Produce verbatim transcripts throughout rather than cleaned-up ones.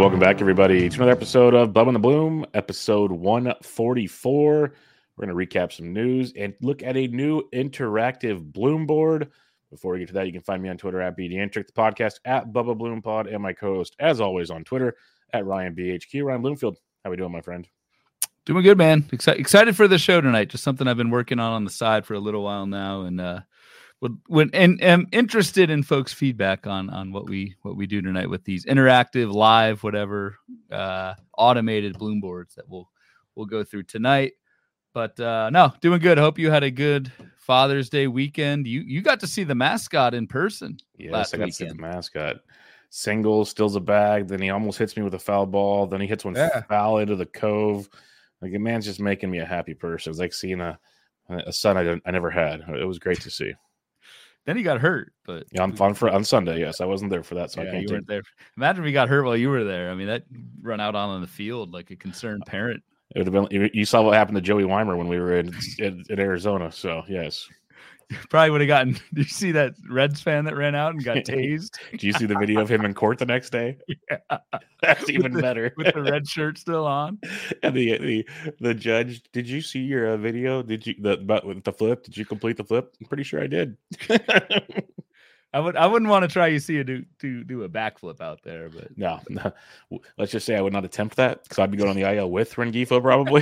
welcome back, everybody, to another episode of Bub and the Bloom, episode one forty-four. We're going to recap some news and look at a new interactive Bloom board. Before we get to that, you can find me on Twitter at BDantric, the podcast at Bubba Bloom Pod, and my co-host, as always, on Twitter at Ryan B H Q. Ryan Bloomfield, how we doing, my friend? Doing good, man. Exci- excited for the show tonight. Just something I've been working on on the side for a little while now, and uh, when and am interested in folks' feedback on on what we what we do tonight with these interactive, live, whatever, uh, automated Bloom boards that we'll we'll go through tonight. But uh, no, doing good. I hope you had a good Father's Day weekend. You you got to see the mascot in person. Yes, last I got weekend. to see the mascot. Single, steals a bag, then he almost hits me with a foul ball. Then he hits one Yeah. foul into the cove. Like, a man's just making me a happy person. It's like seeing a a son I didn't, I never had. It was great to see. Then he got hurt, but Yeah, on fun for on Sunday. Yes, I wasn't there for that, so yeah, I can't. you Take... weren't there. Imagine if he got hurt while you were there. I mean, that run out on the field like a concerned parent. It would have been. You saw what happened to Joey Weimer when we were in in, in Arizona. So yes, Probably would have gotten. Did you see that Reds fan that ran out and got tased? Do you see the video of him in court the next day? Yeah. That's even With the- better. with the red shirt still on. And the the the judge. Did you see your uh, video? Did you the but with the flip? Did you complete the flip? I'm pretty sure I did. I would. I wouldn't want to try you see a do do do a backflip out there, but No, no. Let's just say I would not attempt that because I'd be going on the I L with Rengifo probably.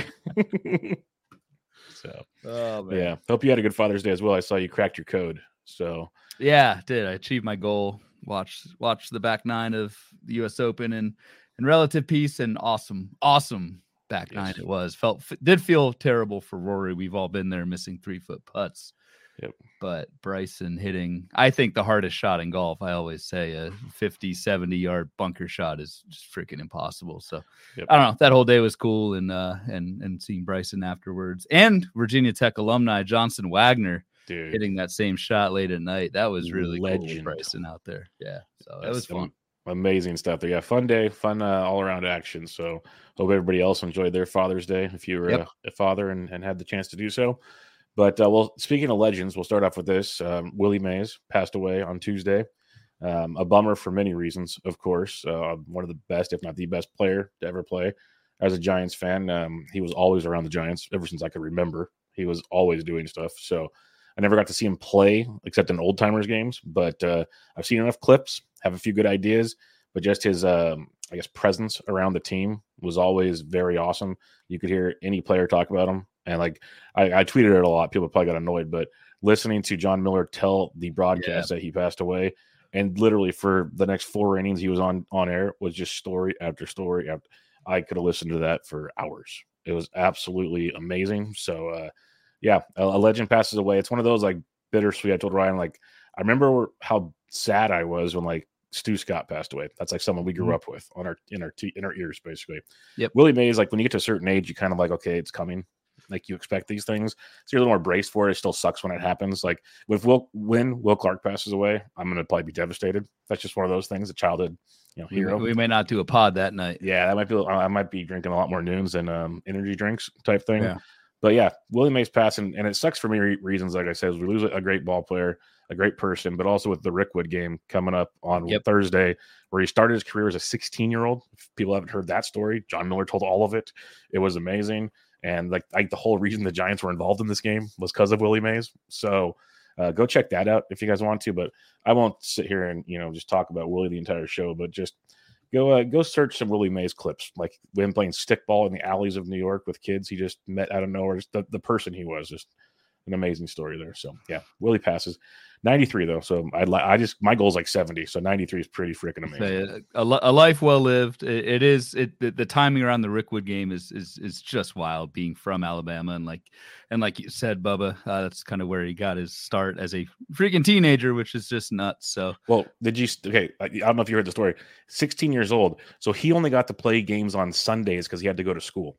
So oh man. yeah, hope you had a good Father's Day as well. I saw you cracked your code. So Yeah, did I achieved my goal? Watch watch the back nine of the U S Open and in relative peace and awesome, awesome back Yes. nine it was. Felt did feel terrible for Rory. We've all been there missing three foot putts. Yep. But Bryson hitting, I think the hardest shot in golf, I always say a fifty, seventy yard bunker shot is just freaking impossible. So Yep. I don't know. That whole day was cool. And, uh, and, and seeing Bryson afterwards and Virginia Tech alumni Johnson Wagner dude, hitting that same shot late at night. That was really cool with Legend. Bryson out there. Yeah. So that That's was fun. am- Amazing stuff there. Yeah, fun day, fun uh, all around action. So hope everybody else enjoyed their Father's Day if you were Yep. uh, a father and, and had the chance to do so. But uh, well, speaking of legends, we'll start off with this. Um, Willie Mays passed away on Tuesday. Um, a bummer for many reasons, of course. Uh, one of the best, if not the best player to ever play. As a Giants fan, um, he was always around the Giants ever since I could remember. He was always doing stuff. So I never got to see him play except in old timers games, but uh, I've seen enough clips, have a few good ideas, but just his, um, I guess, presence around the team was always very awesome. You could hear any player talk about him. And like I, I tweeted it a lot. People probably got annoyed, but listening to John Miller tell the broadcast that he passed away, and literally for the next four innings he was on on air was just story after story. After, I could have listened to that for hours. It was absolutely amazing. So uh, yeah, a, a legend passes away. It's one of those like bittersweet. I told Ryan, like, I remember how sad I was when like Stu Scott passed away. That's like someone we grew Mhm. up with on our in our t- in our ears, basically. Yep. Willie Mays, like when you get to a certain age, you kind of like, okay, it's coming. Like you expect these things, so you're a little more braced for it. It still sucks when it happens. Like with Will, when Will Clark passes away, I'm gonna probably be devastated. That's just one of those things. A childhood, you know, We, hero. we may not do a pod that night. Yeah, that might be. I might be drinking a lot more noons and um, energy drinks type thing. Yeah. But yeah, Willie Mays passing, and it sucks for me re- reasons. Like I said, is we lose a great ball player, a great person, but also with the Rickwood game coming up on Yep. Thursday, where he started his career as a sixteen year old. If people haven't heard that story, John Miller told all of it. It was amazing. And like, like the whole reason the Giants were involved in this game was because of Willie Mays. So uh, go check that out if you guys want to. But I won't sit here and you know just talk about Willie the entire show. But just go uh, go search some Willie Mays clips, like him playing stickball in the alleys of New York with kids he just met out of nowhere. Just the, the person he was, just an amazing story there. So yeah, Willie passes. ninety-three though, so I I just my goal is like seventy, so ninety-three is pretty freaking amazing. Say, A, a life well lived. It, it is. It the, the timing around the Rickwood game is is is just wild. Being from Alabama and like and like you said, Bubba, uh, that's kind of where he got his start as a freaking teenager, which is just nuts. So Well, did you? Okay, I I don't know if you heard the story. sixteen years old, so he only got to play games on Sundays because he had to go to school.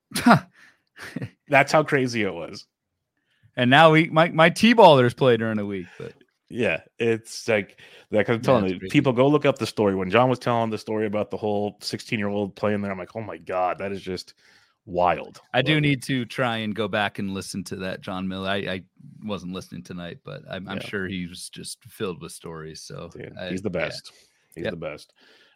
That's how crazy it was. and now we my my T-ballers play during the week, but Yeah, it's like like I'm Yeah, telling it's you, crazy. people go look up the story. When John was telling the story about the whole sixteen year old playing there, I'm like, oh my god, that is just wild. I do But- need to try and go back and listen to that John Miller. I, I wasn't listening tonight, but I'm, I'm Yeah. sure he was just filled with stories. So Dude, I- he's the yeah. best. He's Yep. the best.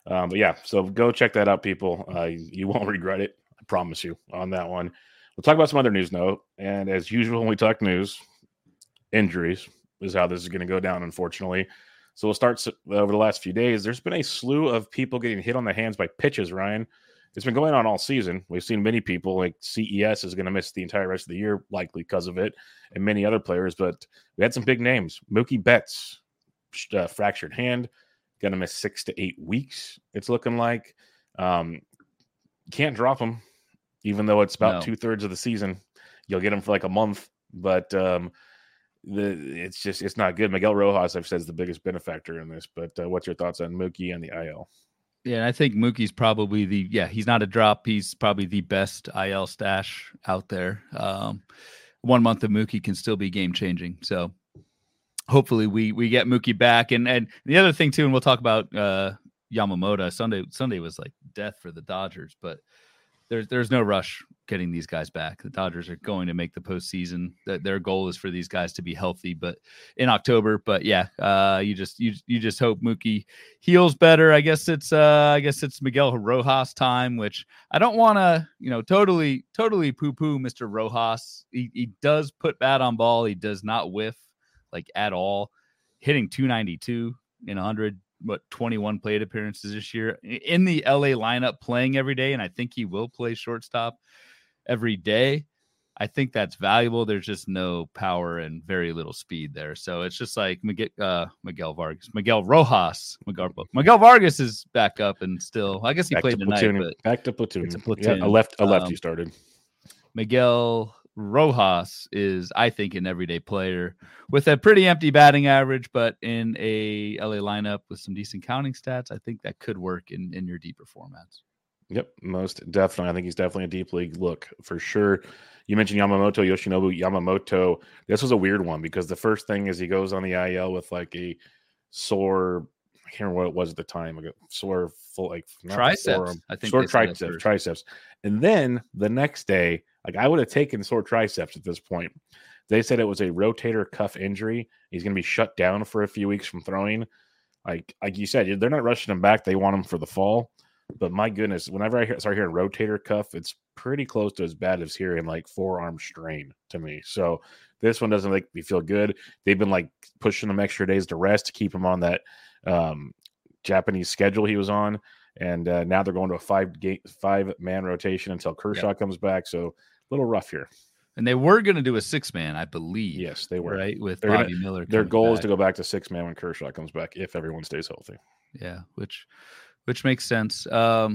Um, but yeah, so go check that out, people. Uh, you won't regret it. I promise you on that one. We'll talk about some other news note. And as usual, when we talk news, injuries is how this is going to go down, unfortunately. So we'll start over the last few days. There's been a slew of people getting hit on the hands by pitches, Ryan. It's been going on all season. We've seen many people, like C E S is going to miss the entire rest of the year, likely because of it, and many other players. But we had some big names. Mookie Betts, uh, fractured hand, going to miss six to eight weeks, it's looking like. Um, can't drop him, even though it's about no. two-thirds of the season. You'll get him for like a month, but um, the it's just it's not good. Miguel Rojas, I've said, is the biggest benefactor in this. But uh, what's your thoughts on Mookie and the I L? Yeah, I think Mookie's probably the yeah he's not a drop. He's probably the best I L stash out there. Um, one month of Mookie can still be game changing. So hopefully we we get Mookie back. And and the other thing too, and we'll talk about uh, Yamamoto. Sunday Sunday was like death for the Dodgers, but there's there's no rush getting these guys back. The Dodgers are going to make the postseason. Their goal is for these guys to be healthy, but in October. But yeah, uh, you just you you just hope Mookie heals better. I guess it's uh, I guess it's Miguel Rojas time, which I don't want to you know totally totally poo poo Mister Rojas. He he does put bat on ball. He does not whiff like at all. Hitting two ninety-two in one hundred. What twenty-one plate appearances this year in the L A lineup, playing every day, and I think he will play shortstop every day. I think that's valuable. There's just no power and very little speed there, so it's just like Miguel, uh, Miguel Vargas, Miguel Rojas, Miguel, Miguel Vargas is back up and still. I guess he back played to tonight, platoon. but back to platoon. It's a platoon. Yeah, a left, a lefty um, started. Miguel Rojas is, I think, an everyday player with a pretty empty batting average, but in a L A lineup with some decent counting stats, I think that could work in, in your deeper formats. Yep, most definitely. I think he's definitely a deep league look for sure. You mentioned Yamamoto, Yoshinobu Yamamoto. This was a weird one because the first thing is he goes on the I L with like a sore, I can't remember what it was at the time, like a sore full like triceps. Forearm, I think sore triceps, triceps. And then the next day, like I would have taken sore triceps at this point. They said it was a rotator cuff injury. He's going to be shut down for a few weeks from throwing. Like like you said, they're not rushing him back. They want him for the fall. But my goodness, whenever I hear, start hearing rotator cuff, it's pretty close to as bad as hearing like forearm strain to me. So this one doesn't make me feel good. They've been like pushing him extra days to rest to keep him on that um, Japanese schedule he was on. And uh, now they're going to a five gate, five man rotation until Kershaw yep. comes back. So a little rough here. And they were going to do a six man, I believe. Yes, they were. Right, with They're Bobby gonna, Miller. Their goal back. is to go back to six man when Kershaw comes back, if everyone stays healthy. Yeah, which which makes sense. Um,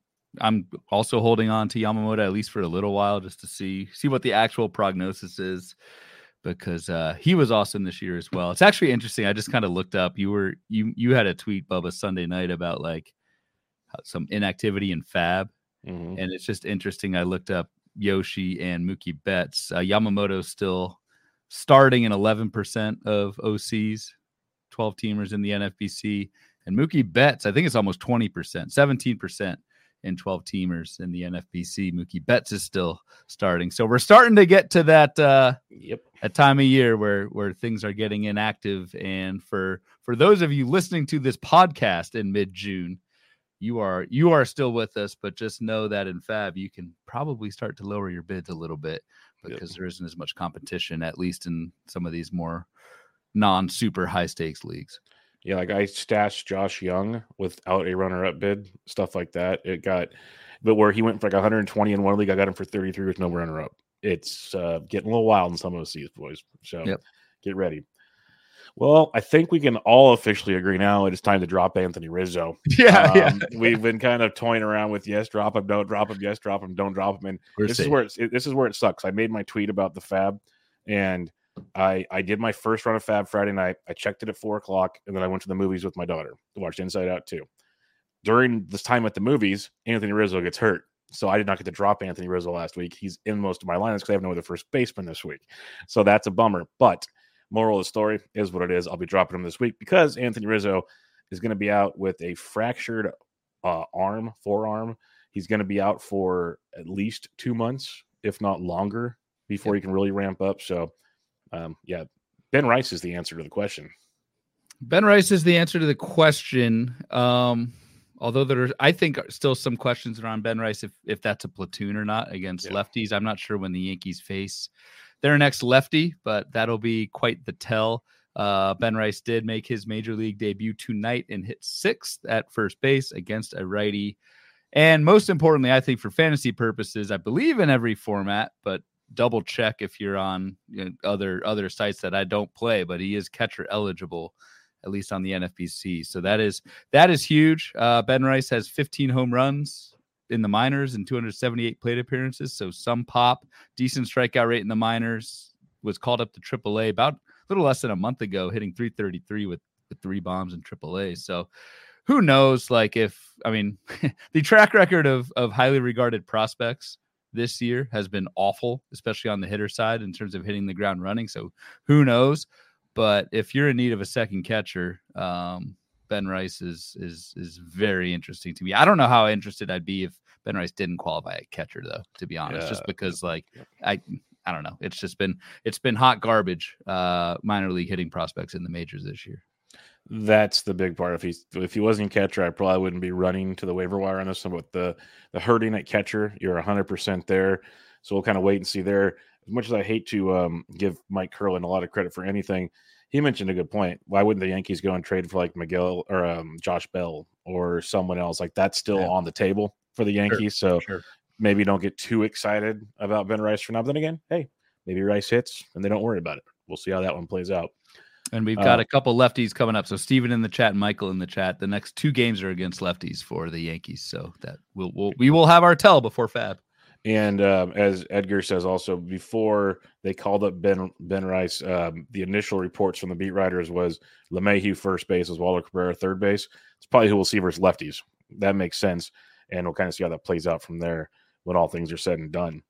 I'm also holding on to Yamamoto at least for a little while just to see see what the actual prognosis is, because uh, he was awesome this year as well. It's actually interesting. I just kind of looked up. You were you you had a tweet, Bubba, Sunday night about like some inactivity in Fab, mm-hmm. and it's just interesting. I looked up Yoshi and Mookie Betts. Uh, Yamamoto still starting in eleven percent of O Cs, twelve teamers in the N F B C, and Mookie Betts, I think it's almost twenty percent, seventeen percent in twelve teamers in the N F B C. Mookie Betts is still starting. So we're starting to get to that uh, yep. a time of year where where things are getting inactive. And for for those of you listening to this podcast in mid-June, you are you are still with us, but just know that in Fab you can probably start to lower your bids a little bit because yep. there isn't as much competition, at least in some of these more non-super high-stakes leagues. Yeah, like I stashed Josh Young without a runner-up bid, stuff like that. It got, but where he went for like one hundred twenty in one league, I got him for thirty-three with no runner-up. It's uh, getting a little wild in some of those boys. So yep. get ready. Well, I think we can all officially agree now it is time to drop Anthony Rizzo. Yeah, um, yeah. We've been kind of toying around with yes, drop him, don't drop him, yes, drop him, don't drop him. And We're this safe. is where it's, it, this is where it sucks. I made my tweet about the Fab, and I I did my first run of Fab Friday night. I checked it at four o'clock, and then I went to the movies with my daughter to watch Inside Out two. During this time at the movies, Anthony Rizzo gets hurt. So I did not get to drop Anthony Rizzo last week. He's in most of my lineups because I have no other first baseman this week. So that's a bummer. But moral of the story is what it is. I'll be dropping him this week because Anthony Rizzo is going to be out with a fractured uh, arm, forearm. He's going to be out for at least two months, if not longer, before he can really ramp up. So, um, yeah, Ben Rice is the answer to the question. Ben Rice is the answer to the question. Um, Although there's, I think, still some questions around Ben Rice if if that's a platoon or not against yeah. lefties. I'm not sure when the Yankees face their next lefty, but that'll be quite the tell. Uh, Ben Rice did make his major league debut tonight and hit sixth at first base against a righty. And most importantly, I think for fantasy purposes, I believe in every format, but double check if you're on you know, other other sites that I don't play, but he is catcher eligible, at least on the N F B C. So that is that is huge. Uh, Ben Rice has fifteen home runs in the minors and two hundred seventy-eight plate appearances. So some pop, decent strikeout rate in the minors, was called up to triple A about a little less than a month ago, hitting three thirty-three with, with three bombs in triple A. So who knows, like if, I mean, the track record of, of highly regarded prospects this year has been awful, especially on the hitter side in terms of hitting the ground running. So who knows? But if you're in need of a second catcher, um, Ben Rice is is is very interesting to me. I don't know how interested I'd be if Ben Rice didn't qualify a catcher, though, to be honest, yeah. just because like I I don't know. It's just been it's been hot garbage uh, minor league hitting prospects in the majors this year. That's the big part. If he if he wasn't catcher, I probably wouldn't be running to the waiver wire on this one. But the the hurting at catcher, you're one hundred percent there. So we'll kind of wait and see there. As much as I hate to um, give Mike Curlin a lot of credit for anything, he mentioned a good point. Why wouldn't the Yankees go and trade for like Miguel or um, Josh Bell or someone else? Like that's still yeah. on the table for the Yankees. Sure, so sure. maybe don't get too excited about Ben Rice for now. But then again, hey, maybe Rice hits and they don't worry about it. We'll see how that one plays out. And we've got uh, a couple lefties coming up. So Steven in the chat and Michael in the chat. The next two games are against lefties for the Yankees. So that we'll, we'll we will have our tell before Fab. And um, as Edgar says, also before they called up Ben Ben Rice, um, the initial reports from the beat writers was LeMahieu first base, as Walter Cabrera third base. It's probably who we'll see versus lefties. That makes sense, and we'll kind of see how that plays out from there when all things are said and done.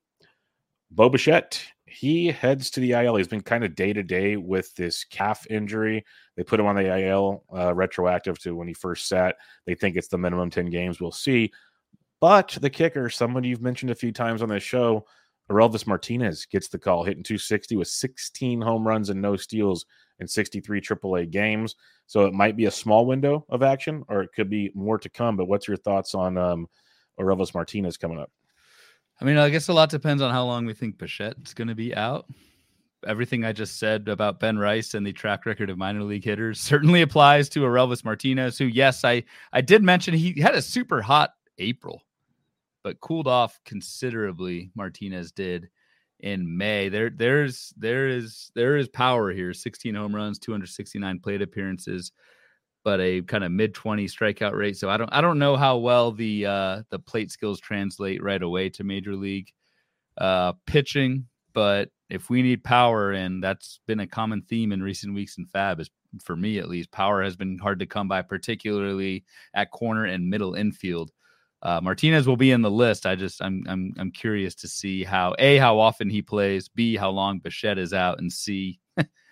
Bo Bichette, he heads to the I L. He's been kind of day-to-day with this calf injury. They put him on the I L uh, retroactive to when he first sat. They think it's the minimum ten games. We'll see. But the kicker, someone you've mentioned a few times on this show, Aurelvis Martinez gets the call, hitting two sixty with sixteen home runs and no steals in sixty-three triple A games. So it might be a small window of action, or it could be more to come. But what's your thoughts on um, Aurelvis Martinez coming up? I mean, I guess a lot depends on how long we think Bichette's going to be out. Everything I just said about Ben Rice and the track record of minor league hitters certainly applies to Aurelvis Martinez, who, yes, I, I did mention he had a super hot April, but cooled off considerably. Martinez did in May. There, there's, there is, there is power here. sixteen home runs, two hundred sixty-nine plate appearances, but a kind of mid twenty strikeout rate. So I don't, I don't know how well the, uh, the plate skills translate right away to major league uh, pitching. But if we need power, and that's been a common theme in recent weeks in Fab, is for me at least, power has been hard to come by, particularly at corner and middle infield. Uh, Martinez will be in the list. I just I'm I'm I'm curious to see how A, how often he plays, B, how long Bichette is out, and C,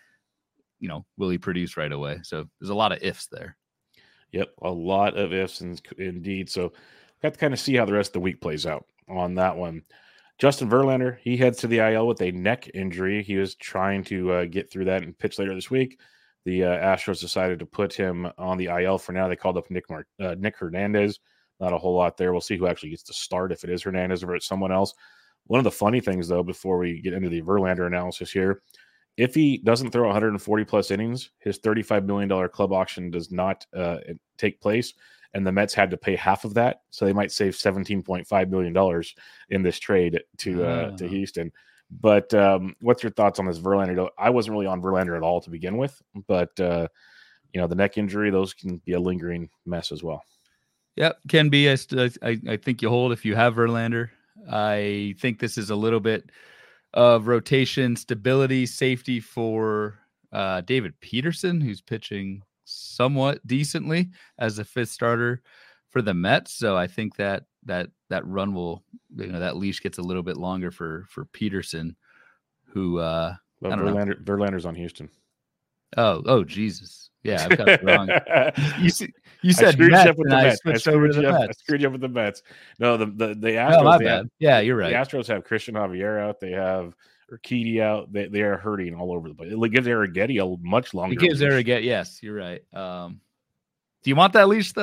you know, will he produce right away? So there's a lot of ifs there. Yep, a lot of ifs and indeed. So got to kind of see how the rest of the week plays out on that one. Justin Verlander, he heads to the I L with a neck injury. He was trying to uh, get through that and pitch later this week. The uh, Astros decided to put him on the I L for now. They called up Nick Mar- uh, Nick Hernandez. Not a whole lot there. We'll see who actually gets to start, if it is Hernandez or it's someone else. One of the funny things, though, before we get into the Verlander analysis here, if he doesn't throw one hundred forty plus innings, his thirty-five million dollars club auction does not uh, take place, and the Mets had to pay half of that, so they might save seventeen point five million dollars in this trade to uh, oh. to Houston. But um, what's your thoughts on this Verlander? I wasn't really on Verlander at all to begin with, but uh, you know, the neck injury, those can be a lingering mess as well. Yep, can be. I, st- I I think you hold if you have Verlander. I think this is a little bit of rotation stability, safety for uh, David Peterson, who's pitching somewhat decently as a fifth starter for the Mets. So I think that that that run will, you know, that leash gets a little bit longer for for Peterson, who uh, well, Verlander, Verlander's on Houston. Oh, oh, Jesus. Yeah, I've got it wrong. You, see, you said I screwed Mets, you up with and the I Mets. switched I over to the you up, Mets. I screwed you up with the Mets. No, the the, the Astros. Oh, my they bad. Have, yeah, you're right. The Astros have Christian Javier out. They have Urquidy out. They they are hurting all over the place. It gives Arrighetti a much longer. It gives leash. Arrighetti. Yes, you're right. Um, do you want that leash though?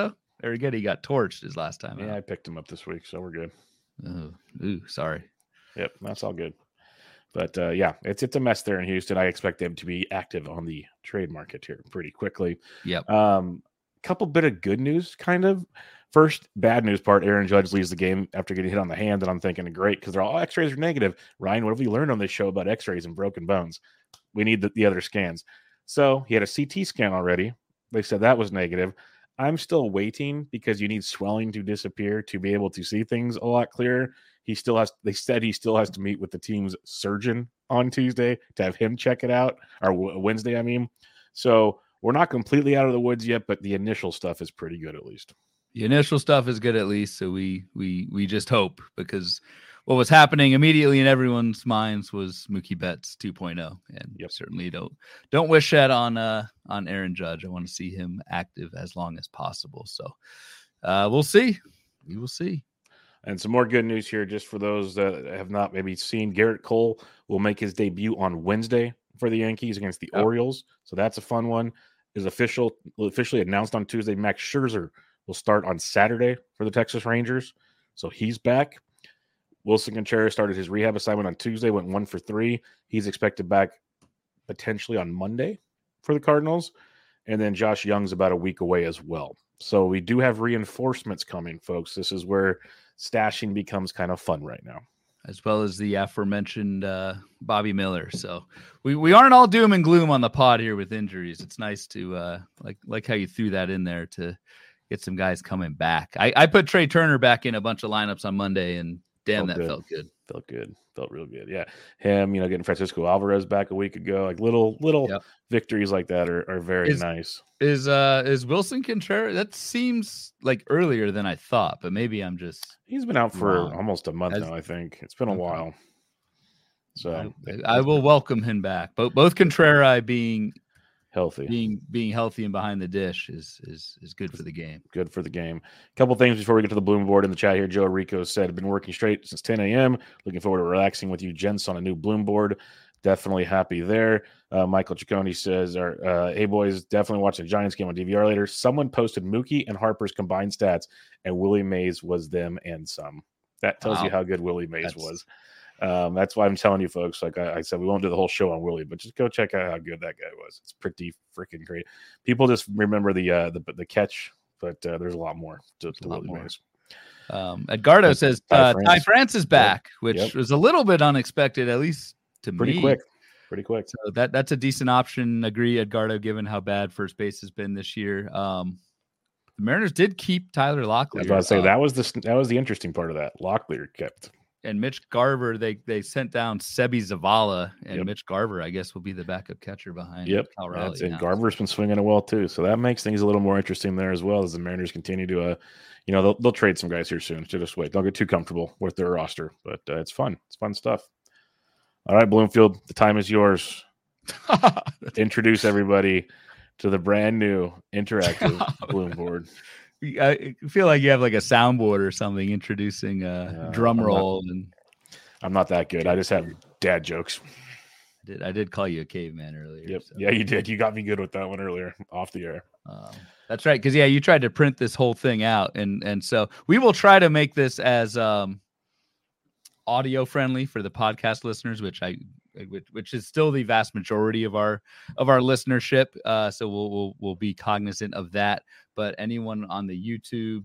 Or again, he got torched his last time. Yeah, out. I picked him up this week, so we're good. Oh, ooh, sorry. Yep, that's all good. But uh, yeah, it's it's a mess there in Houston. I expect them to be active on the trade market here pretty quickly. Yep. Um, couple bit of good news, kind of. First, bad news part, Aaron Judge leaves the game after getting hit on the hand, and I'm thinking, great, because they're all x-rays are negative. Ryan, what have we learned on this show about x-rays and broken bones? We need the, the other scans. So he had a C T scan already. They said that was negative. I'm still waiting because you need swelling to disappear to be able to see things a lot clearer. He still has, they said he still has to meet with the team's surgeon on Tuesday to have him check it out, or Wednesday, I mean. So we're not completely out of the woods yet, but the initial stuff is pretty good at least. The initial stuff is good at least, so we we we just hope, because what was happening immediately in everyone's minds was Mookie Betts two point oh, and yep. certainly don't don't wish that on uh on Aaron Judge. I want to see him active as long as possible. So uh, we'll see, we will see. And some more good news here, just for those that have not maybe seen. Garrett Cole will make his debut on Wednesday for the Yankees against the yep. Orioles, so that's a fun one. Is official officially announced on Tuesday. Max Scherzer will start on Saturday for the Texas Rangers. So he's back. Wilson Contreras started his rehab assignment on Tuesday, went one for three. He's expected back potentially on Monday for the Cardinals. And then Josh Young's about a week away as well. So we do have reinforcements coming, folks. This is where stashing becomes kind of fun right now. As well as the aforementioned uh, Bobby Miller. So we, we aren't all doom and gloom on the pod here with injuries. It's nice to, uh, like like how you threw that in there to get some guys coming back. I, I put Trey Turner back in a bunch of lineups on Monday, and damn, felt that good. felt good. Felt good. Felt real good. Yeah. Him, you know, getting Francisco Alvarez back a week ago, like little, little yep. victories like that are, are very is, nice. Is, uh, is Wilson Contreras? That seems like earlier than I thought, but maybe I'm just, he's been out for wrong. almost a month As, now. I think it's been a while. So I, I will welcome him back. Both, both Contreras being healthy, being being healthy and behind the dish is is is good for the game. Good for the game. A couple things before we get to the Bloom board in the chat here. Joe Rico said, "I've been working straight since ten a.m. Looking forward to relaxing with you, gents, on a new Bloom board. Definitely happy there." Uh, Michael Ciccone says, uh, "Hey boys, definitely watching the Giants game on D V R later." Someone posted Mookie and Harper's combined stats, and Willie Mays was them and some. That tells wow. you how good Willie Mays that's... was. Um, that's why I'm telling you, folks. Like I, I said, we won't do the whole show on Willie, but just go check out how good that guy was. It's pretty freaking great. People just remember the uh, the the catch, but uh, there's a lot more to, to Willie more. Mays. Um, Edgardo like, says Ty, uh, France. Ty France is back, yep. which yep. was a little bit unexpected, at least to pretty me. Pretty quick. Pretty quick. So that that's a decent option. Agree, Edgardo, given how bad first base has been this year. Um, the Mariners did keep Tyler Locklear. I was about to say uh, that was the that was the interesting part of that. Locklear kept. And Mitch Garver, they they sent down Sebi Zavala, and yep. Mitch Garver, I guess, will be the backup catcher behind. Yep, Cal Raleigh and Garver's been swinging it well too, so that makes things a little more interesting there as well as the Mariners continue to, uh, you know, they'll they'll trade some guys here soon. So just wait, don't get too comfortable with their roster, but uh, it's fun, it's fun stuff. All right, Bloomfield, the time is yours. Introduce everybody to the brand new interactive Bloom board. I feel like you have like a soundboard or something introducing a uh, drum roll. I'm not, and I'm not that good. I just have dad jokes. I did I did call you a caveman earlier? Yep. So. Yeah, you did. You got me good with that one earlier off the air. Um, that's right. Because yeah, you tried to print this whole thing out, and and so we will try to make this as um, audio friendly for the podcast listeners, which I. Which, which is still the vast majority of our of our listenership. Uh, so we'll, we'll we'll be cognizant of that. But anyone on the YouTube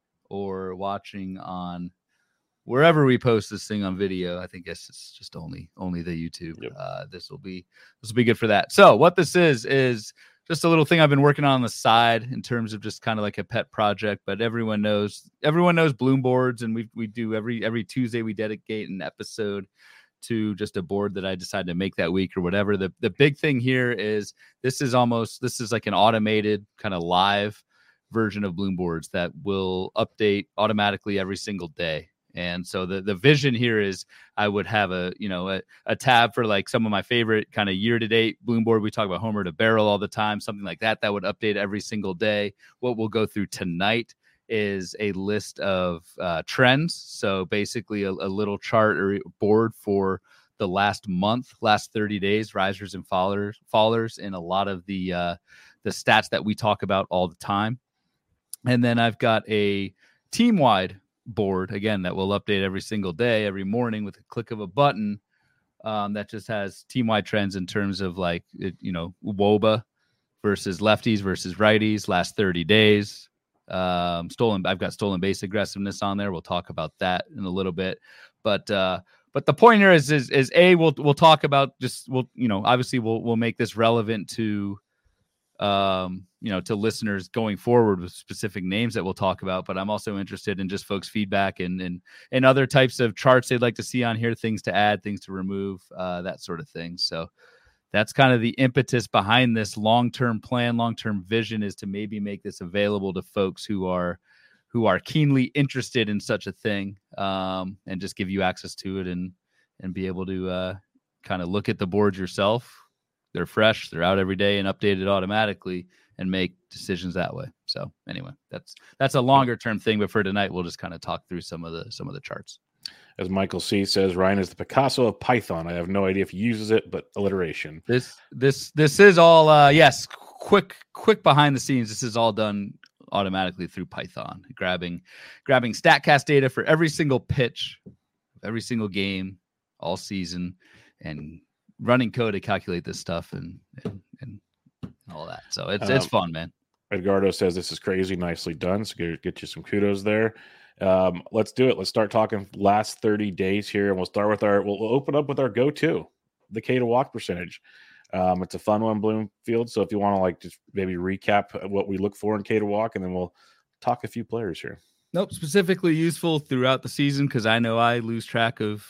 or watching on wherever we post this thing on video, I think yes, it's just only only the YouTube. Yep. Uh, this will be this will be good for that. So what this is is just a little thing I've been working on on the side in terms of just kind of like a pet project. But everyone knows everyone knows Bloom boards, and we we do every every Tuesday we dedicate an episode to just a board that I decided to make that week or whatever. The the big thing here is this is almost, this is like an automated kind of live version of Bloom boards that will update automatically every single day. And so the, the vision here is I would have a, you know, a, a tab for like some of my favorite kind of year to date Bloom board. We talk about Homer to Barrel all the time, something like that, that would update every single day. What we'll go through tonight is a list of uh, trends. So basically a, a little chart or board for the last month, last thirty days, risers and fallers, fallers in a lot of the uh, the stats that we talk about all the time. And then I've got a team-wide board, again, that will update every single day, every morning with a click of a button. Um, that just has team-wide trends in terms of like, it, you know, W O B A versus lefties versus righties last thirty days. Um, stolen, I've got stolen base aggressiveness on there. We'll talk about that in a little bit. But uh, but the point here is is, is a we'll we'll talk about just we'll you know obviously we'll we'll make this relevant to um you know to listeners going forward with specific names that we'll talk about. But I'm also interested in just folks' feedback and and and other types of charts they'd like to see on here, things to add, things to remove, uh, that sort of thing. So that's kind of the impetus behind this long-term plan, long-term vision, is to maybe make this available to folks who are who are keenly interested in such a thing, um, and just give you access to it and and be able to uh, kind of look at the boards yourself. They're fresh, they're out every day and updated automatically, and make decisions that way. So anyway, that's that's a longer term thing. But for tonight, we'll just kind of talk through some of the some of the charts. As Michael C says, Ryan is the Picasso of Python. I have no idea if he uses it, but alliteration. This this this is all uh, yes, quick quick behind the scenes. This is all done automatically through Python, grabbing grabbing StatCast data for every single pitch, every single game, all season, and running code to calculate this stuff and and, and all that. So it's um, it's fun, man. Edgardo says this is crazy, nicely done. So get, get you some kudos there. Um, let's do it. Let's start talking last thirty days here, and we'll start with our. We'll, we'll open up with our go-to, the K to walk percentage. Um, it's a fun one, Bloomfield. So if you want to like just maybe recap what we look for in K to walk, and then we'll talk a few players here. Nope, specifically useful throughout the season because I know I lose track of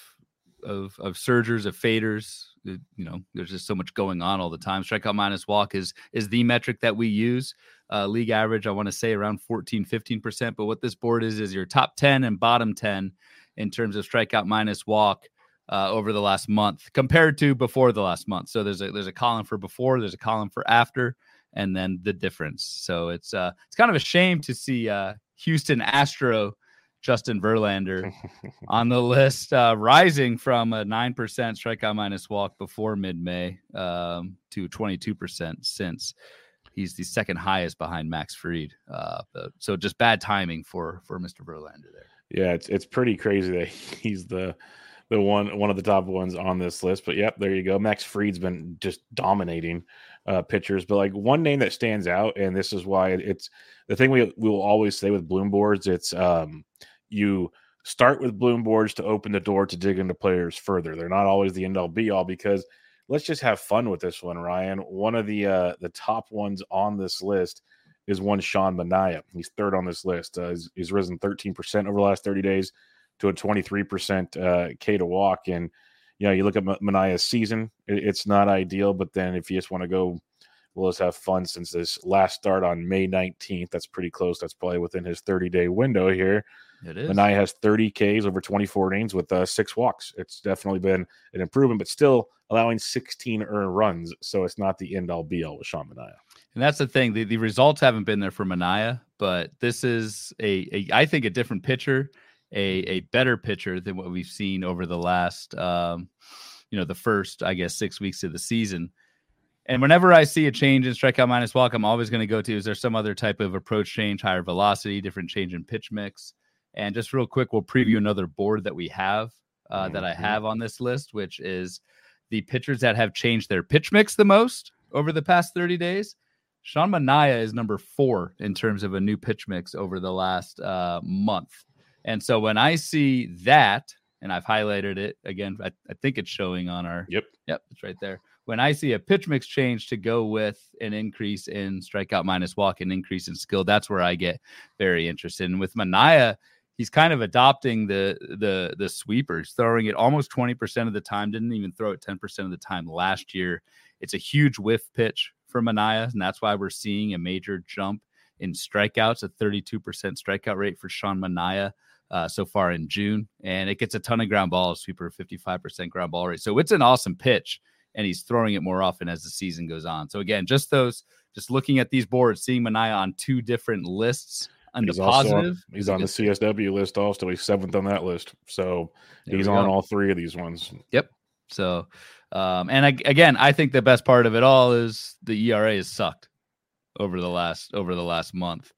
of of surgers, of faders. It, you know, there's just so much going on all the time. Strikeout minus walk is is the metric that we use. Uh, league average, I want to say around fourteen, fifteen percent. But what this board is, is your top ten and bottom ten in terms of strikeout minus walk uh, over the last month compared to before the last month. So there's a there's a column for before, there's a column for after, and then the difference. So it's uh it's kind of a shame to see uh, Houston Astro Justin Verlander on the list, uh, rising from a nine percent strikeout minus walk before mid-May um, to twenty-two percent since. He's the second highest behind Max Fried. Uh, so just bad timing for, for Mister Verlander there. Yeah, it's it's pretty crazy that he's the the one one of the top ones on this list. But yep, there you go. Max Fried's been just dominating uh, pitchers. But like one name that stands out, and this is why it's the thing we we will always say with Bloom boards. It's um, you start with Bloom boards to open the door to dig into players further. They're not always the end all be all because let's just have fun with this one, Ryan. One of the uh, the top ones on this list is one Sean Manaea. He's third on this list. Uh, he's, he's risen thirteen percent over the last thirty days to a twenty-three percent uh, K to walk. And, you know, you look at Manaea's season, it, it's not ideal. But then if you just want to go, well, let's have fun since this last start on May nineteenth, that's pretty close. That's probably within his thirty-day window here. It is. Manaea has thirty Ks over twenty-four innings with uh, six walks. It's definitely been an improvement, but still allowing sixteen earned runs. So it's not the end all be all with Sean Manaea. And that's the thing. The, the results haven't been there for Manaea, but this is a, a I think a different pitcher, a a better pitcher than what we've seen over the last, um, you know, the first, I guess, six weeks of the season. And whenever I see a change in strikeout minus walk, I'm always going to go to, is there some other type of approach change, higher velocity, different change in pitch mix? And just real quick, we'll preview another board that we have uh, mm-hmm. that I have on this list, which is the pitchers that have changed their pitch mix the most over the past thirty days. Sean Manaea is number four in terms of a new pitch mix over the last uh, month. And so when I see that, and I've highlighted it again, I, I think it's showing on our, yep, yep, it's right there. When I see a pitch mix change to go with an increase in strikeout minus walk, an increase in skill, that's where I get very interested. And with Manaea, he's kind of adopting the the the sweepers, throwing it almost twenty percent of the time, didn't even throw it ten percent of the time last year. It's a huge whiff pitch for Manaea, and that's why we're seeing a major jump in strikeouts, a thirty-two percent strikeout rate for Sean Manaea uh, so far in June. And it gets a ton of ground balls, sweeper fifty-five percent ground ball rate. So it's an awesome pitch, and he's throwing it more often as the season goes on. So again, just those, just looking at these boards, seeing Manaea on two different lists, on he's the positive. On, he's on the C S W list also. He's seventh on that list. So there he's on all three of these ones. Yep. So, um, and I, again, I think the best part of it all is the E R A has sucked over the last over the last month.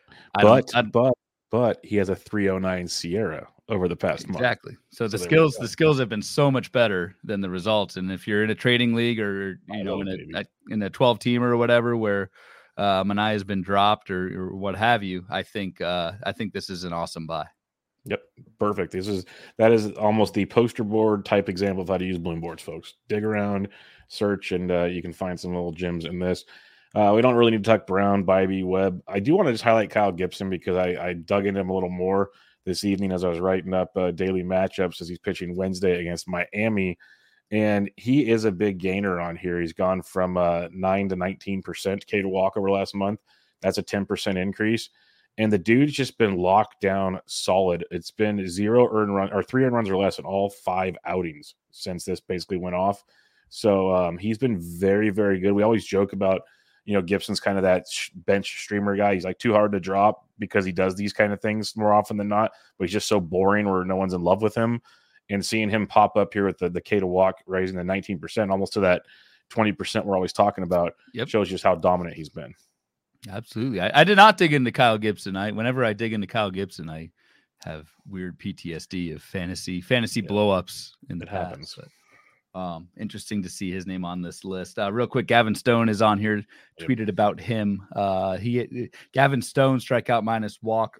I but don't, I, but but he has a three oh nine Sierra over the past month. exactly. So, so the skills, the skills have been so much better than the results. And if you're in a trading league or you know, know in a, a in a twelve teamer or whatever, where uh, Manaea has been dropped or, or what have you, I think uh, I think this is an awesome buy. Yep, perfect. This is that is almost the poster board type example of how to use Bloom boards, folks. Dig around, search, and uh, you can find some little gems in this. Uh, we don't really need to talk Brown, Bybee, Webb. I do want to just highlight Kyle Gibson because I, I dug into him a little more this evening as I was writing up uh, daily matchups as he's pitching Wednesday against Miami. And he is a big gainer on here. He's gone from uh, nine to nineteen percent K to walk over last month. That's a ten percent increase. And the dude's just been locked down solid. It's been zero earned run or three earned runs or less in all five outings since this basically went off. So um, he's been very, very good. We always joke about, you know, Gibson's kind of that bench streamer guy. He's like too hard to drop because he does these kind of things more often than not, but he's just so boring where no one's in love with him. And seeing him pop up here with the, the K to walk, raising the nineteen percent, almost to that twenty percent we're always talking about, yep. shows just how dominant he's been. Absolutely. I, I did not dig into Kyle Gibson. I whenever I dig into Kyle Gibson, I have weird P T S D of fantasy fantasy yeah. blowups in the it past. Happens. But, um, interesting to see his name on this list. Uh, real quick, Gavin Stone is on here. Tweeted yep. about him. Uh, he Gavin Stone strikeout minus walk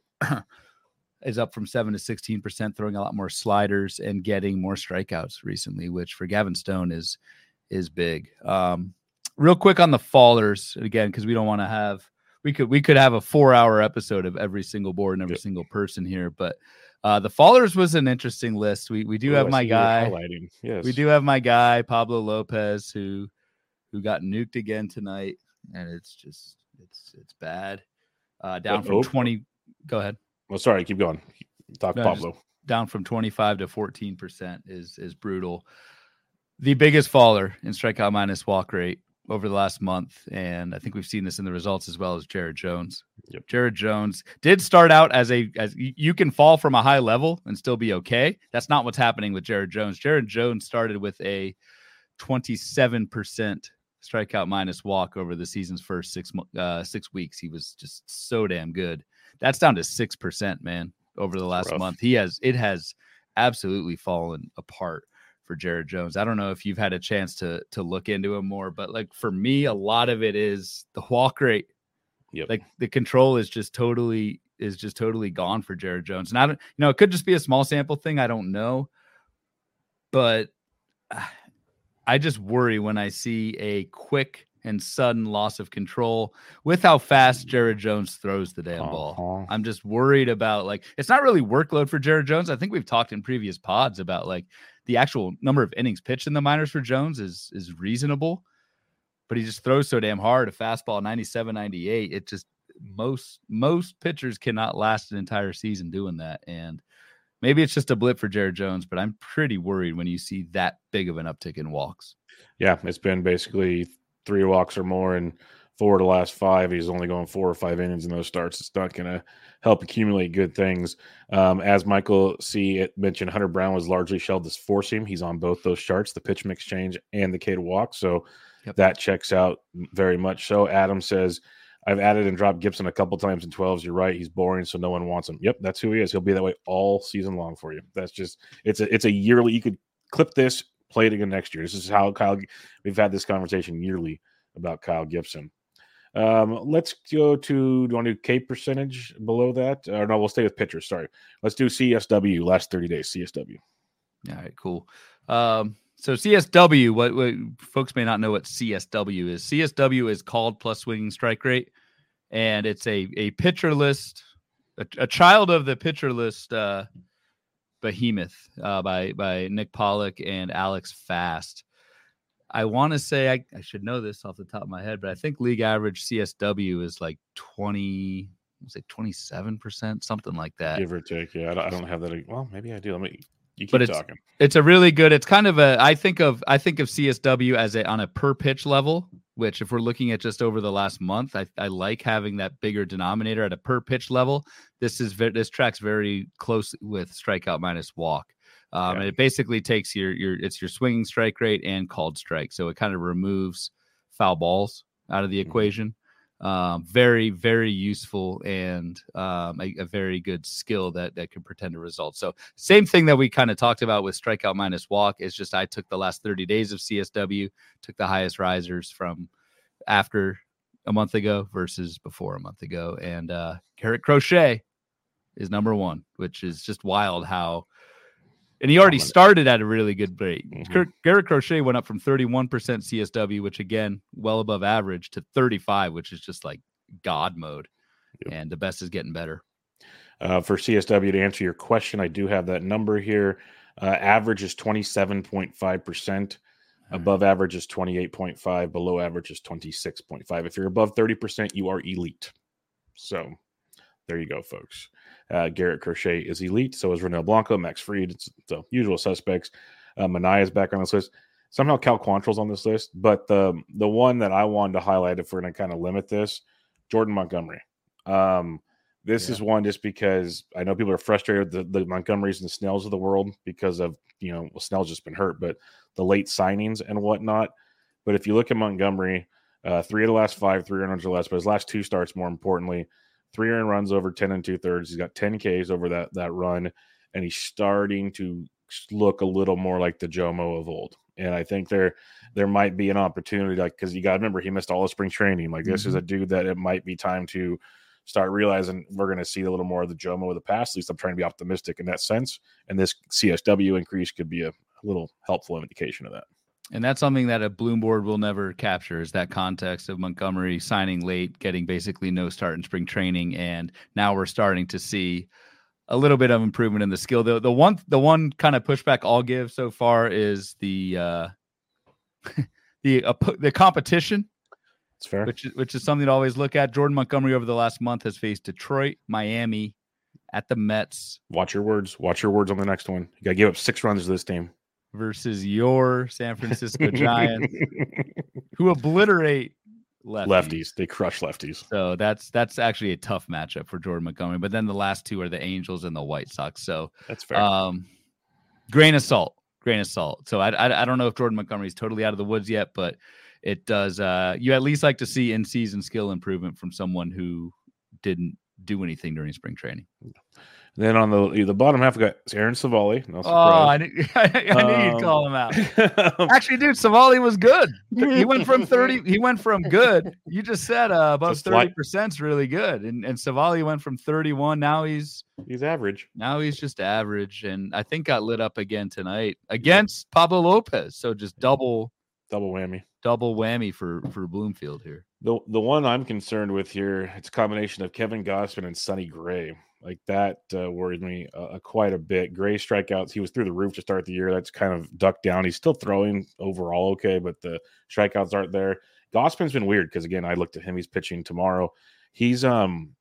is up from seven to sixteen percent, throwing a lot more sliders and getting more strikeouts recently, which for Gavin Stone is is big. Um, real quick on the fallers again, because we don't want to have. We could we could have a four hour episode of every single board and every yep. single person here, but uh, the fallers was an interesting list. We we do oh, have I my guy. Yes. We do have my guy Pablo Lopez who who got nuked again tonight, and it's just it's it's bad. Uh, down what, from oh. twenty. Go ahead. Well, sorry, keep going. Talk no, Pablo. Down from twenty five to fourteen percent is is brutal. The biggest faller in strikeout minus walk rate over the last month, and I think we've seen this in the results as well as Jared Jones. Yep. Jared Jones did start out as a as you can fall from a high level and still be okay. That's not what's happening with Jared Jones. Jared Jones started with a twenty-seven percent strikeout minus walk over the season's first six uh, six weeks. He was just so damn good. That's down to six percent, man, over the last rough. month. He has it has absolutely fallen apart for Jared Jones. I don't know if you've had a chance to to look into him more, but like for me, a lot of it is the walk rate. Yep. Like the control is just totally is just totally gone for Jared Jones. And I don't, you know, it could just be a small sample thing. I don't know, but I just worry when I see a quick and sudden loss of control with how fast Jared Jones throws the damn ball. Uh-huh. I'm just worried about like, it's not really workload for Jared Jones. I think we've talked in previous pods about like the actual number of innings pitched in the minors for Jones is, is reasonable, but he just throws so damn hard. A fastball ninety-seven, ninety-eight. It just most, most pitchers cannot last an entire season doing that. And maybe it's just a blip for Jared Jones, but I'm pretty worried when you see that big of an uptick in walks. Yeah. It's been basically three walks or more and four of the last five. He's only going four or five innings in those starts. It's not going to help accumulate good things. Um, as Michael C. mentioned, Hunter Brown was largely shelled as four seam. He's on both those charts, the pitch mix change and the K to walk. So yep. that checks out very much. So Adam says, I've added and dropped Gibson a couple times in twelves. You're right. He's boring, so no one wants him. Yep, that's who he is. He'll be that way all season long for you. That's just, it's a, it's a yearly, you could clip this, play it again next year. This is how Kyle, we've had this conversation yearly about Kyle Gibson. Um, let's go to, do you want to do K percentage below that? Or no, we'll stay with pitchers. Sorry. Let's do C S W last thirty days. C S W. All right, cool. Um, so C S W, what, what folks may not know what C S W is. C S W is called plus swinging strike rate, and it's a, a pitcher list, a, a child of the pitcher list, uh, behemoth uh, by, by Nick Pollock and Alex Fast. I want to say I, I should know this off the top of my head, but I think league average C S W is like twenty, was it twenty-seven percent, something like that. Give or take. Yeah, I don't, I don't have that. Well, maybe I do. Let me. You keep but it's, talking. It's a really good. It's kind of a. I think of I think of C S W as a on a per pitch level. Which, if we're looking at just over the last month, I, I like having that bigger denominator at a per pitch level. This is this tracks very close with strikeout minus walk. Um, yeah. And it basically takes your your it's your swinging strike rate and called strike, so it kind of removes foul balls out of the mm-hmm. equation. Um, very, very useful and um, a, a very good skill that that could pretend a result. So same thing that we kind of talked about with strikeout minus walk is just I took the last thirty days of C S W, took the highest risers from after a month ago versus before a month ago. And uh, Garrett Crochet is number one, which is just wild how. And he already started at a really good rate. Mm-hmm. Garrett Crochet went up from thirty-one percent C S W, which again, well above average, to thirty-five, which is just like God mode. Yep. And the best is getting better. Uh, for C S W, to answer your question, I do have that number here. Uh, average is twenty-seven point five percent. Above right. average is twenty-eight point five. Below average is twenty-six point five. If you're above thirty percent, you are elite. So there you go, folks. Uh, Garrett Crochet is elite. So is Ronel Blanco, Max Fried. It's the usual suspects. Uh, Manaea is back on this list. Somehow Cal Quantrill's on this list. But the, the one that I wanted to highlight, if we're going to kind of limit this, Jordan Montgomery. Um, this yeah. is one just because I know people are frustrated with the, the Montgomerys and the Snells of the world because of, you know, well, Snell's just been hurt, but the late signings and whatnot. But if you look at Montgomery, uh, three of the last five, three runs or less, but his last two starts, more importantly, three earned runs over ten and two thirds. He's got ten Ks over that that run, and he's starting to look a little more like the Jomo of old. And I think there there might be an opportunity, like because you got to remember he missed all of spring training. Like this mm-hmm. is a dude that it might be time to start realizing we're going to see a little more of the Jomo of the past. At least I'm trying to be optimistic in that sense. And this C S W increase could be a, a little helpful indication of that. And that's something that a Bloom board will never capture is that context of Montgomery signing late, getting basically no start in spring training. And now we're starting to see a little bit of improvement in the skill. The, the one, the one kind of pushback I'll give so far is the, uh, the, uh, the competition. It's fair. Which is, which is something to always look at. Jordan Montgomery over the last month has faced Detroit, Miami, at the Mets. Watch your words. Watch your words on the next one. You got to give up six runs to this team. Versus your San Francisco Giants, who obliterate lefties. Lefties. They crush lefties. So that's that's actually a tough matchup for Jordan Montgomery. But then the last two are the Angels and the White Sox. So that's fair. Um, grain of salt. Grain of salt. So I, I, I don't know if Jordan Montgomery is totally out of the woods yet, but it does. Uh, you at least like to see in-season skill improvement from someone who didn't do anything during spring training. Then on the the bottom half, we got Aaron Savali. No surprise. Oh, I knew, I knew um, you'd call him out. Actually, dude, Savali was good. He went from thirty. He went from good. You just said uh, above thirty percent is really good, and and Savali went from thirty-one. Now he's he's average. Now he's just average, and I think got lit up again tonight against Pablo Lopez. So just double double whammy, double whammy for for Bloomfield here. The the one I'm concerned with here, it's a combination of Kevin Gausman and Sonny Gray. Like that uh, worries me uh, quite a bit. Gray strikeouts, he was through the roof to start the year. That's kind of ducked down. He's still throwing overall okay, but the strikeouts aren't there. Gausman's been weird because, again, I looked at him. He's pitching tomorrow. He's um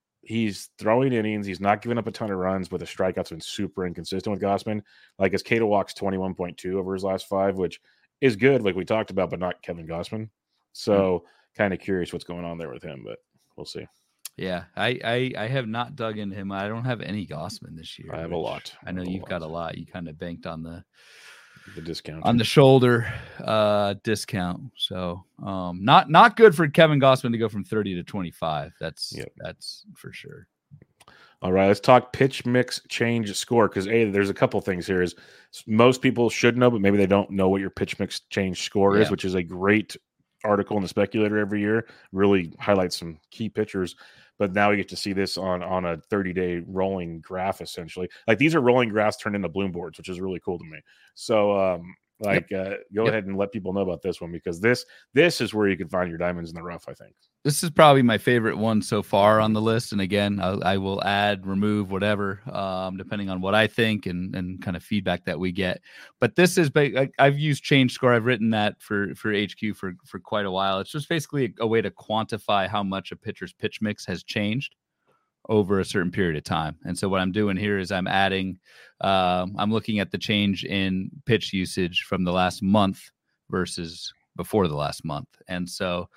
he's throwing innings. He's not giving up a ton of runs, but the strikeouts have been super inconsistent with Gausman. Like his K to walk's twenty-one point two over his last five, which is good, like we talked about, but not Kevin Gausman. So mm-hmm. kind of curious what's going on there with him, but we'll see. Yeah, I, I I have not dug into him. I don't have any Gausman this year. I have a lot. I know I you've lot. got a lot. You kind of banked on the the discount on the shoulder uh, discount. So um, not not good for Kevin Gausman to go from thirty to twenty-five. That's yep. that's for sure. All right, let's talk pitch mix change score because a there's a couple things here. Is most people should know, but maybe they don't know what your pitch mix change score yeah. is, which is a great article in the Speculator every year. Really highlights some key pitchers. But now we get to see this on, on a thirty-day rolling graph, essentially. Like, these are rolling graphs turned into Bloom boards, which is really cool to me. So, um, like, yep. uh, go yep. ahead and let people know about this one because this this is where you can find your diamonds in the rough, I think. This is probably my favorite one so far on the list. And again, I, I will add, remove, whatever, um, depending on what I think and, and kind of feedback that we get. But this is, I, I've used change score. I've written that for, for H Q for, for quite a while. It's just basically a, a way to quantify how much a pitcher's pitch mix has changed over a certain period of time. And so what I'm doing here is I'm adding, um, I'm looking at the change in pitch usage from the last month versus before the last month. And so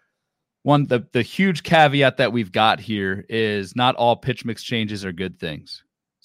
one, the, the huge caveat that we've got here is not all pitch mix changes are good things.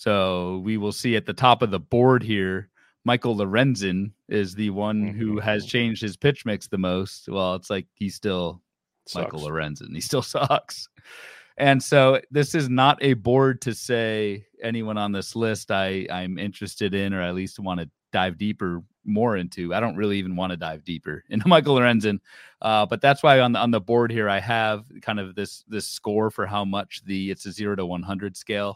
So we will see at the top of the board here, Michael Lorenzen is the one who has changed his pitch mix the most. Well, it's like he's still Sucks. Michael Lorenzen. He still sucks. And so this is not a board to say anyone on this list I, I'm interested in, or at least want to dive deeper more into. I don't really even want to dive deeper into Michael Lorenzen. Uh, but that's why on the, on the board here, I have kind of this, this score for how much the, it's a zero to one hundred scale,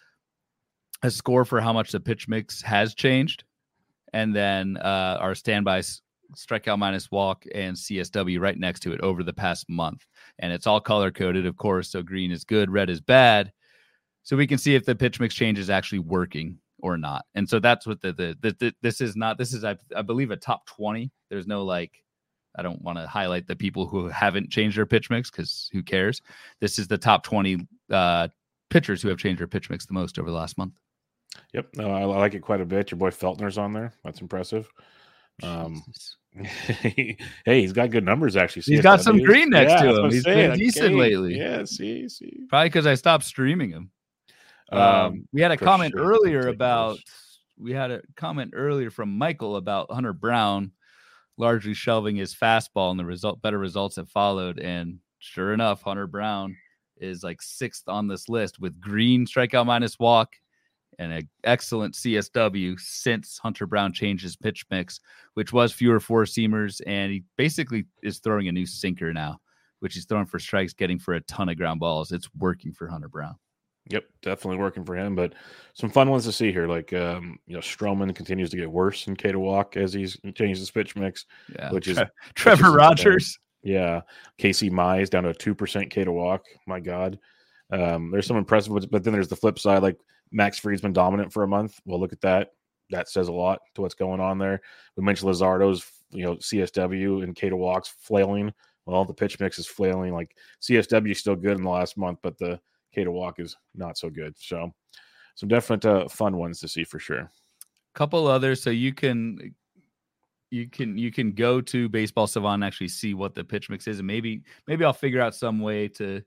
a score for how much the pitch mix has changed. And then uh, our standby strikeout minus walk and C S W right next to it over the past month. And it's all color coded, of course. So green is good, red is bad. So we can see if the pitch mix change is actually working or not. And so that's what the, the, the, the this is not, this is, I, I believe a top twenty. There's no, like, I don't want to highlight the people who haven't changed their pitch mix because who cares? This is the top twenty uh, pitchers who have changed their pitch mix the most over the last month. Yep. No, I, I like it quite a bit. Your boy Feltner's on there. That's impressive. Um, hey, he's got good numbers actually. He's got some green next yeah, to him. He's saying. been decent okay. lately. Yeah, see, see. Probably because I stopped streaming him. Um, um we had a comment sure. earlier about we had a comment earlier from Michael about Hunter Brown largely shelving his fastball, and the result better results have followed. And sure enough, Hunter Brown is like sixth on this list with green strikeout minus walk and an excellent C S W since Hunter Brown changed his pitch mix, which was fewer four seamers. And he basically is throwing a new sinker now, which he's throwing for strikes, getting for a ton of ground balls. It's working for Hunter Brown. Yep, definitely working for him. But some fun ones to see here. Like, um, you know, Stroman continues to get worse in K to walk as he's changed his pitch mix, yeah. which is Tre- Trevor Rogers. Yeah. Casey Mize down to a two percent K to walk. My God. Um, there's some impressive ones, but then there's the flip side. Like, Max Fried's been dominant for a month. Well, look at that. That says a lot to what's going on there. We mentioned Luzardo's, you know, C S W and K to walks flailing. Well, the pitch mix is flailing. Like, C S W is still good in the last month, but the K to walk is not so good. So some definite uh, fun ones to see for sure. Couple others. So you can, you can, you can go to Baseball Savant and actually see what the pitch mix is. And maybe, maybe I'll figure out some way to,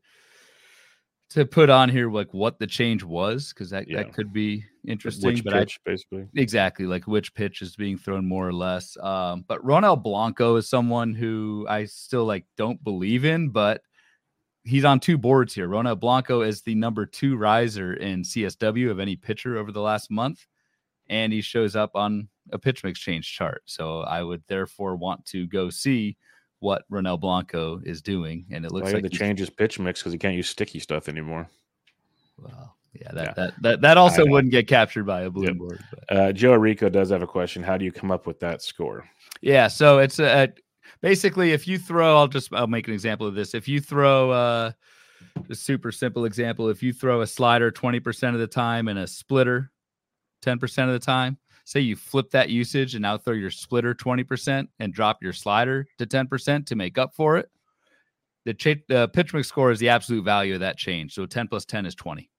to put on here, like what the change was. Cause that, yeah. that could be interesting, which but pitch, I, basically exactly like which pitch is being thrown more or less. Um, but Ronel Blanco is someone who I still like, don't believe in, but he's on two boards here. Ronel Blanco is the number two riser in C S W of any pitcher over the last month. And he shows up on a pitch mix change chart. So I would therefore want to go see what Ronel Blanco is doing. And it looks well, like he had to change his pitch mix because he can't use sticky stuff anymore. Well, yeah, that, yeah. that, that, that also I, wouldn't get captured by a blue yep. board. But. Uh, Joe Rico does have a question. How do you come up with that score? Yeah. So it's a, a basically, if you throw, I'll just, I'll make an example of this. If you throw uh, a super simple example, if you throw a slider twenty percent of the time and a splitter ten percent of the time, say you flip that usage and now throw your splitter twenty percent and drop your slider to ten percent to make up for it, the, ch- the pitch mix score is the absolute value of that change. So ten plus ten is twenty.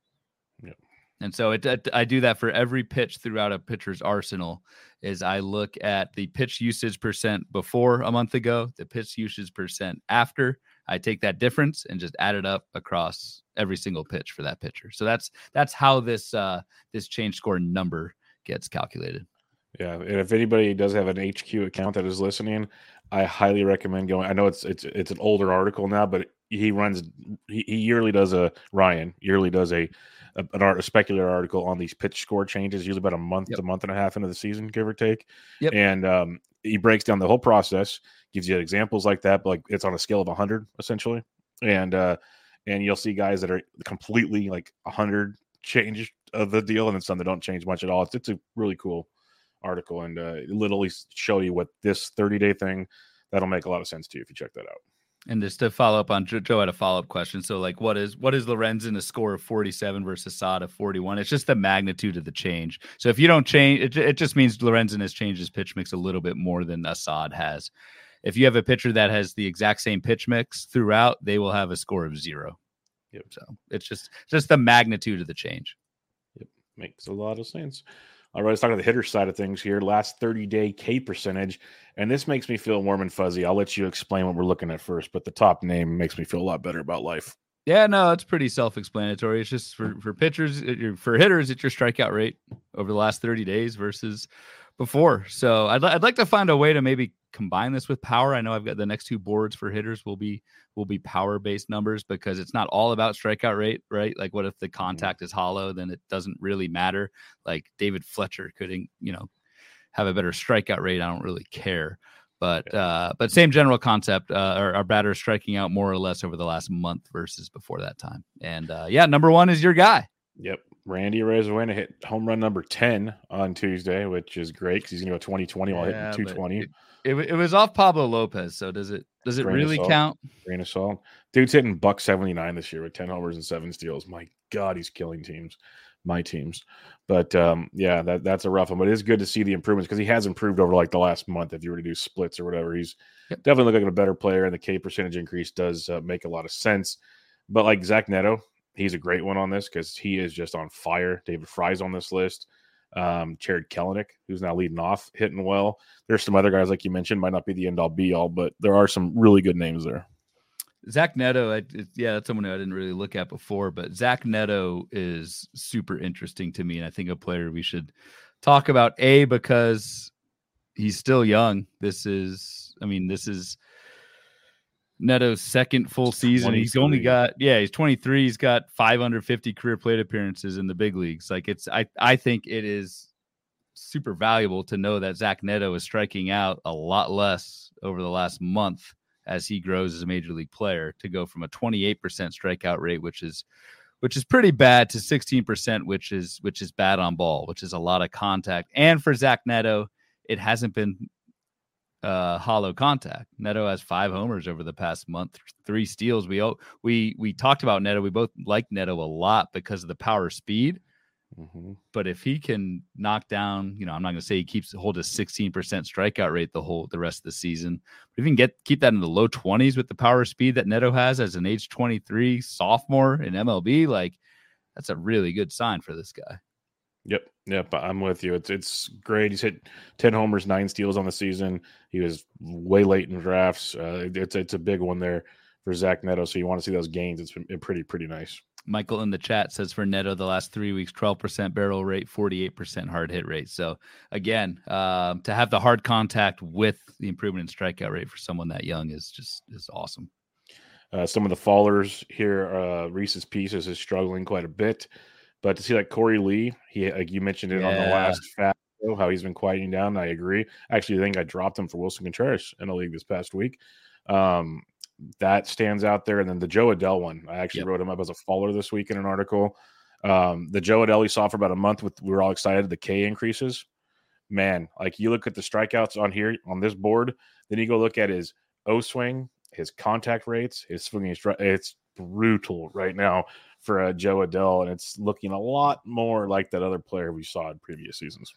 Yep. And so it, it, I do that for every pitch throughout a pitcher's arsenal. Is I look at the pitch usage percent before a month ago, the pitch usage percent after. I take that difference and just add it up across every single pitch for that pitcher. So that's that's how this uh, this change score number gets calculated. Yeah, and if anybody does have an H Q account that is listening, I highly recommend going. I know it's it's it's an older article now, but he runs he, he yearly does a Ryan yearly does a a, an art, a speculator article on these pitch score changes, usually about a month yep. to month and a half into the season, give or take. Yep. And um, he breaks down the whole process, gives you examples like that, but like it's on a scale of one hundred essentially. And uh, and you'll see guys that are completely like one hundred change of the deal, and then some that don't change much at all. It's, it's a really cool article, and uh, literally show you what this thirty day thing that'll make a lot of sense to you if you check that out. And just to follow up on Joe, Joe had a follow up question. So, like, what is what is Lorenzen a score of forty-seven versus Assad of forty-one? It's just the magnitude of the change. So, if you don't change, it, it just means Lorenzen has changed his pitch mix a little bit more than Assad has. If you have a pitcher that has the exact same pitch mix throughout, they will have a score of zero. Yep. So it's just just the magnitude of the change. Yep, makes a lot of sense. All right, let's talk about the hitter side of things here. Last thirty-day K percentage, and this makes me feel warm and fuzzy. I'll let you explain what we're looking at first, but the top name makes me feel a lot better about life. Yeah, no, it's pretty self-explanatory. It's just for, for pitchers, for hitters, it's your strikeout rate over the last thirty days versus before. So I'd, I'd like to find a way to maybe combine this with power. I know I've got the next two boards for hitters will be will be power based numbers because it's not all about strikeout rate, right? Like what if the contact is hollow, then it doesn't really matter. Like David Fletcher could, you know, have a better strikeout rate. I don't really care. But uh, but same general concept. Uh, our, our batter is striking out more or less over the last month versus before that time. And uh, yeah, number one is your guy. Yep. Randy Arozarena hit home run number ten on Tuesday, which is great because he's going to go twenty twenty while Yeah, hitting two twenty. It, it, it was off Pablo Lopez. So does it does it Grain really of salt. count? Grain of salt. Dude's hitting buck seventy-nine this year with ten homers and seven steals. My God, he's killing teams. My teams. But um, yeah, that that's a rough one. But it is good to see the improvements because he has improved over like the last month. If you were to do splits or whatever, he's yep. definitely looking like a better player. And the K percentage increase does uh, make a lot of sense. But like Zach Neto, he's a great one on this because he is just on fire. David Fry's on this list. Um, Jared Kelenic, who's now leading off, hitting well. There's some other guys, like you mentioned, might not be the end-all be-all, but there are some really good names there. Zach Neto, I, it, yeah, that's someone who I didn't really look at before, but Zach Neto is super interesting to me, and I think a player we should talk about, A, because he's still young. This is, I mean, this is Neto's second full season. He's only got, yeah, he's twenty-three. He's got five hundred fifty career plate appearances in the big leagues. Like it's, I, I think it is super valuable to know that Zach Neto is striking out a lot less over the last month as he grows as a major league player, to go from a twenty-eight percent strikeout rate, which is, which is pretty bad, to sixteen percent, which is, which is bad on ball, which is a lot of contact. And for Zach Neto, it hasn't been uh hollow contact. Neto has five homers over the past month, three steals. We we we talked about Neto. We both like Neto a lot because of the power speed. Mm-hmm. But if he can knock down, you know, I'm not going to say he keeps hold a sixteen percent strikeout rate the whole the rest of the season. But if he can get keep that in the low twenties with the power speed that Neto has as an age twenty-three sophomore in M L B, like that's a really good sign for this guy. Yep, yep, I'm with you. It's it's great. He's hit ten homers, nine steals on the season. He was way late in drafts. Uh, it's it's a big one there for Zach Neto. So you want to see those gains. It's been pretty pretty nice. Michael in the chat says for Neto, the last three weeks, twelve percent barrel rate, forty-eight percent hard hit rate. So again, um, to have the hard contact with the improvement in strikeout rate for someone that young is just is awesome. Uh, some of the fallers here, uh, Reese's Pieces is struggling quite a bit. But to see like Corey Lee, he like you mentioned it yeah. on the last fat show, how he's been quieting down. I agree. Actually, I think I dropped him for Wilson Contreras in a league this past week. Um, that stands out there. And then the Joe Adell one, I actually yep. wrote him up as a faller this week in an article. Um, the Joe Adell we saw for about a month with, we were all excited. The K increases, man, like you look at the strikeouts on here on this board, then you go look at his O swing, his contact rates, his swinging. It's brutal right now for uh, Joe Adell, and it's looking a lot more like that other player we saw in previous seasons.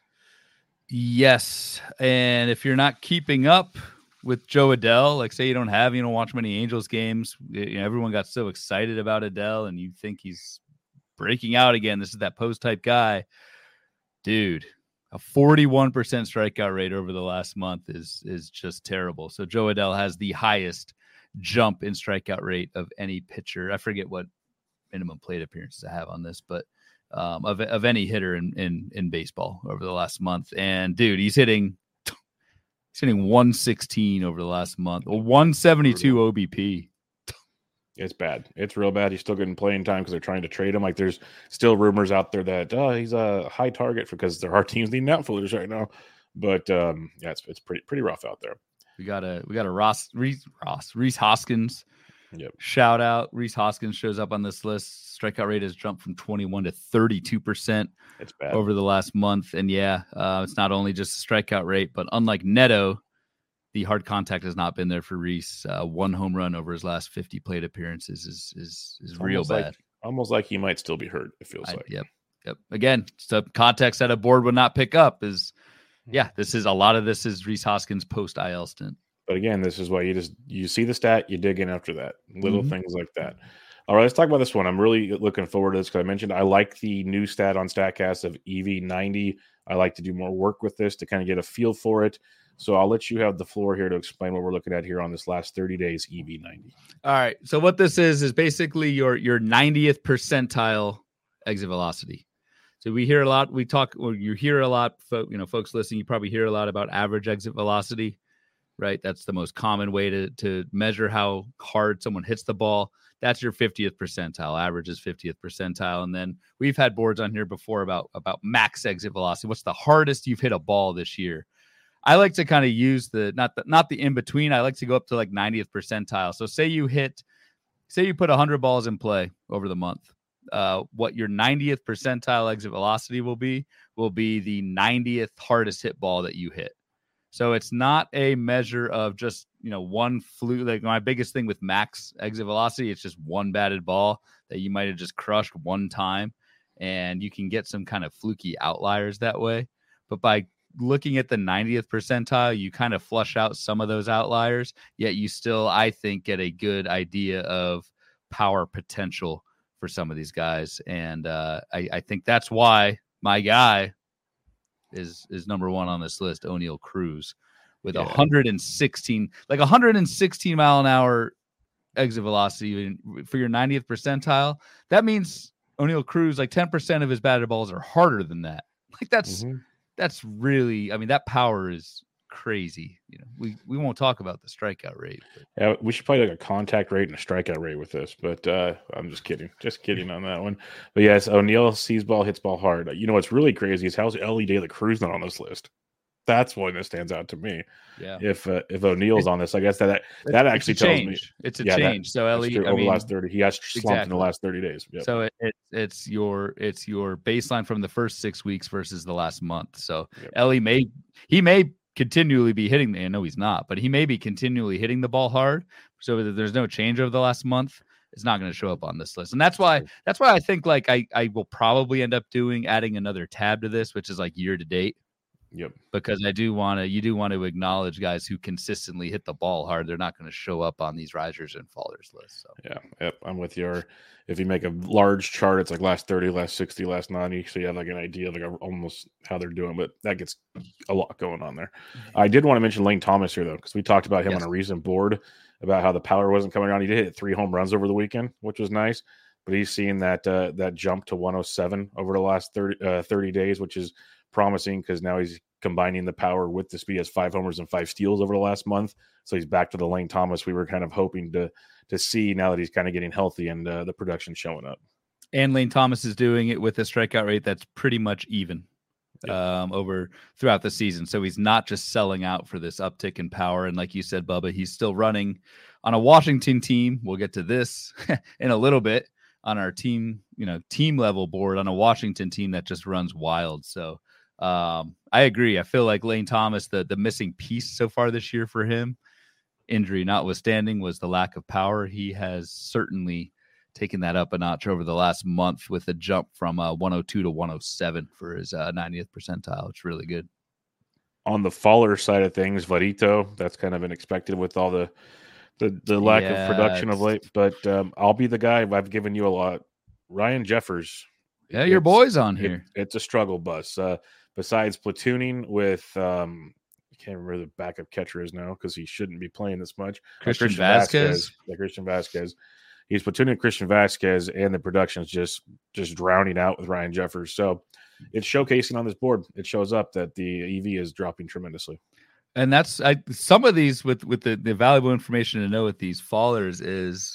Yes, and if you're not keeping up with Joe Adell, like say you don't have, you don't watch many Angels games, you know, everyone got so excited about Adell, and you think he's breaking out again. This is that post-type guy. Dude, a forty-one percent strikeout rate over the last month is is just terrible. So Joe Adell has the highest jump in strikeout rate of any pitcher. I forget what minimum plate appearances I have on this, but um, of of any hitter in, in in baseball over the last month. And dude, he's hitting he's hitting one sixteen over the last month, a one seventy-two O B P. It's bad. It's real bad. He's still getting playing time because they're trying to trade him. Like there's still rumors out there that oh, he's a high target for because there are teams needing outfielders right now. But um, yeah, it's it's pretty pretty rough out there. We got a we got a Ross Reese Ross Reese Hoskins. Yep. Shout out. Reese Hoskins shows up on this list. Strikeout rate has jumped from twenty-one to thirty-two percent it's bad. over the last month. And yeah, uh, it's not only just the strikeout rate, but unlike Neto, the hard contact has not been there for Reese. Uh, one home run over his last fifty plate appearances is is is real almost bad. Like, almost like he might still be hurt, it feels I, like. Yep. Yep. Again, so context that a board would not pick up is, yeah, this is a lot of this is Reese Hoskins post I L stint. But again, this is why you just you see the stat, you dig in after that. Little mm-hmm. things like that. All right, let's talk about this one. I'm really looking forward to this because I mentioned I like the new stat on StatCast of E V ninety. I like to do more work with this to kind of get a feel for it. So I'll let you have the floor here to explain what we're looking at here on this last thirty days E V ninety. All right. So what this is is basically your your ninetieth percentile exit velocity. So we hear a lot. We talk, or you hear a lot. You know, folks listening, you probably hear a lot about average exit velocity. right? That's the most common way to, to measure how hard someone hits the ball. That's your fiftieth percentile. Average is fiftieth percentile. And then we've had boards on here before about, about max exit velocity. What's the hardest you've hit a ball this year? I like to kind of use the, not the, not the in-between. I like to go up to like ninetieth percentile. So say you hit, say you put one hundred balls in play over the month. Uh, what your ninetieth percentile exit velocity will be, will be the ninetieth hardest hit ball that you hit. So it's not a measure of just, you know, one fluke. Like my biggest thing with max exit velocity, it's just one batted ball that you might have just crushed one time, and you can get some kind of fluky outliers that way. But by looking at the ninetieth percentile, you kind of flush out some of those outliers, yet you still, I think, get a good idea of power potential for some of these guys. And uh, I, I think that's why my guy is is number one on this list, Oneil Cruz, with yeah. one hundred sixteen, like one hundred sixteen mile an hour exit velocity for your ninetieth percentile. That means Oneil Cruz, like ten percent of his batted balls are harder than that. Like that's mm-hmm. that's really, I mean, that power is crazy. You know, we we won't talk about the strikeout rate. But. Yeah, we should play like a contact rate and a strikeout rate with this, but uh, I'm just kidding, just kidding on that one. But yes, Oneil sees ball, hits ball hard. You know what's really crazy is how's Elly De La Cruz not on this list? That's one that stands out to me. Yeah. If uh, if Oneil's on this, I guess that that, that actually tells change. me it's a yeah, change. That, so Elly, over I mean, the last thirty, he has slumped exactly. in the last thirty days. Yep. So it, it it's your it's your baseline from the first six weeks versus the last month. So yep. Elly may he may continually be hitting. I know he's not, but he may be continually hitting the ball hard. So that there's no change over the last month. It's not going to show up on this list, and that's why that's why I think like I I will probably end up doing adding another tab to this, which is like year to date. Yep. Because I do want to, you do want to acknowledge guys who consistently hit the ball hard. They're not going to show up on these risers and fallers lists. So yeah, yep, I'm with you. Or if you make a large chart, it's like last thirty, last sixty, last ninety, so you have like an idea of like a, almost how they're doing. But that gets a lot going on there. Mm-hmm. I did want to mention Lane Thomas here though, because we talked about him yes. on a recent board about how the power wasn't coming around. He did hit three home runs over the weekend, which was nice. But he's seen that uh, that jump to one oh seven over the last thirty, uh, thirty days, which is promising because now he's combining the power with the speed. He has five homers and five steals over the last month. So he's back to the Lane Thomas we were kind of hoping to to see now that he's kind of getting healthy and uh, the production showing up. And Lane Thomas is doing it with a strikeout rate that's pretty much even yeah. um, over throughout the season. So he's not just selling out for this uptick in power. And like you said, Bubba, he's still running on a Washington team. We'll get to this in a little bit on our team, you know, team level board on a Washington team that just runs wild. So Um, I agree. I feel like Lane Thomas, the, the missing piece so far this year for him, injury notwithstanding, was the lack of power. He has certainly taken that up a notch over the last month with a jump from uh, one oh two to one oh seven for his uh, ninetieth percentile. It's really good. On the faller side of things, Varito, that's kind of unexpected with all the the, the lack yeah, of production of late. But um, I'll be the guy. I've given you a lot. Ryan Jeffers. Yeah, your boy's on here. It, it's a struggle bus. Uh, Besides platooning with, um, I can't remember the backup catcher is now because he shouldn't be playing this much. Christian, Christian Vasquez. Vasquez. Yeah, Christian Vasquez. He's platooning Christian Vasquez, and the production's just just drowning out with Ryan Jeffers. So it's showcasing on this board. It shows up that the E V is dropping tremendously. And that's I, some of these with with the, the valuable information to know with these fallers is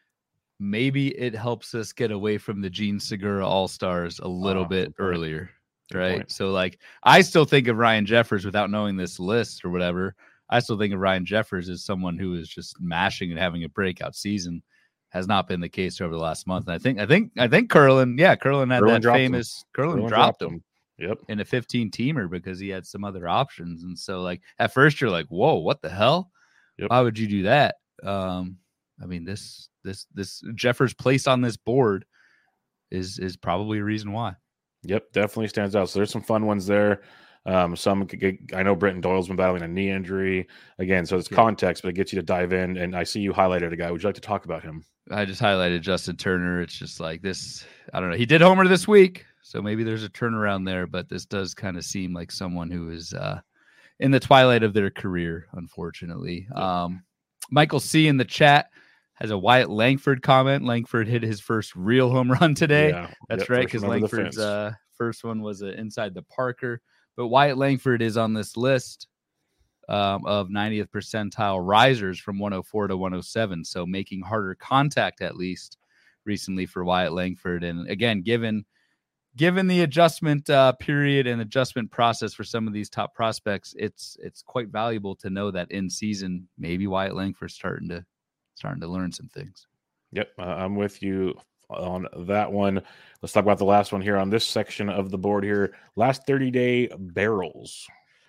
maybe it helps us get away from the Gene Segura All-Stars a little uh, bit earlier. Right. Point. So like I still think of Ryan Jeffers without knowing this list or whatever. I still think of Ryan Jeffers as someone who is just mashing and having a breakout season. Has not been the case over the last month. And I think I think I think Curlin, yeah, Curlin had Curlin that famous him. Curlin, Curlin dropped, dropped him. him. Yep. In a fifteen teamer because he had some other options. And so like at first you're like, whoa, what the hell? Yep. Why would you do that? Um, I mean, this this this Jeffers' place on this board is is probably a reason why. Yep, definitely stands out. So there's some fun ones there. Um, some I know Britton Doyle's been battling a knee injury again, so it's yeah. context, but it gets you to dive in. And I see you highlighted a guy. Would you like to talk about him? I just highlighted Justin Turner. It's just like this. I don't know. He did homer this week, so maybe there's a turnaround there. But this does kind of seem like someone who is uh, in the twilight of their career, unfortunately. Yeah. Um, Michael C in the chat has a Wyatt Langford comment. Langford hit his first real home run today. Yeah. That's yep, right, because Langford's uh, first one was uh, inside the Parker. But Wyatt Langford is on this list. um, of ninetieth percentile risers from one oh four to one oh seven. So making harder contact, at least recently, for Wyatt Langford. And again, given given the adjustment uh, period and adjustment process for some of these top prospects, it's it's quite valuable to know that in season, maybe Wyatt Langford's starting to starting to learn some things. Yep, uh, I'm with you on that one. Let's talk about the last one here on this section of the board here. Last thirty-day barrels.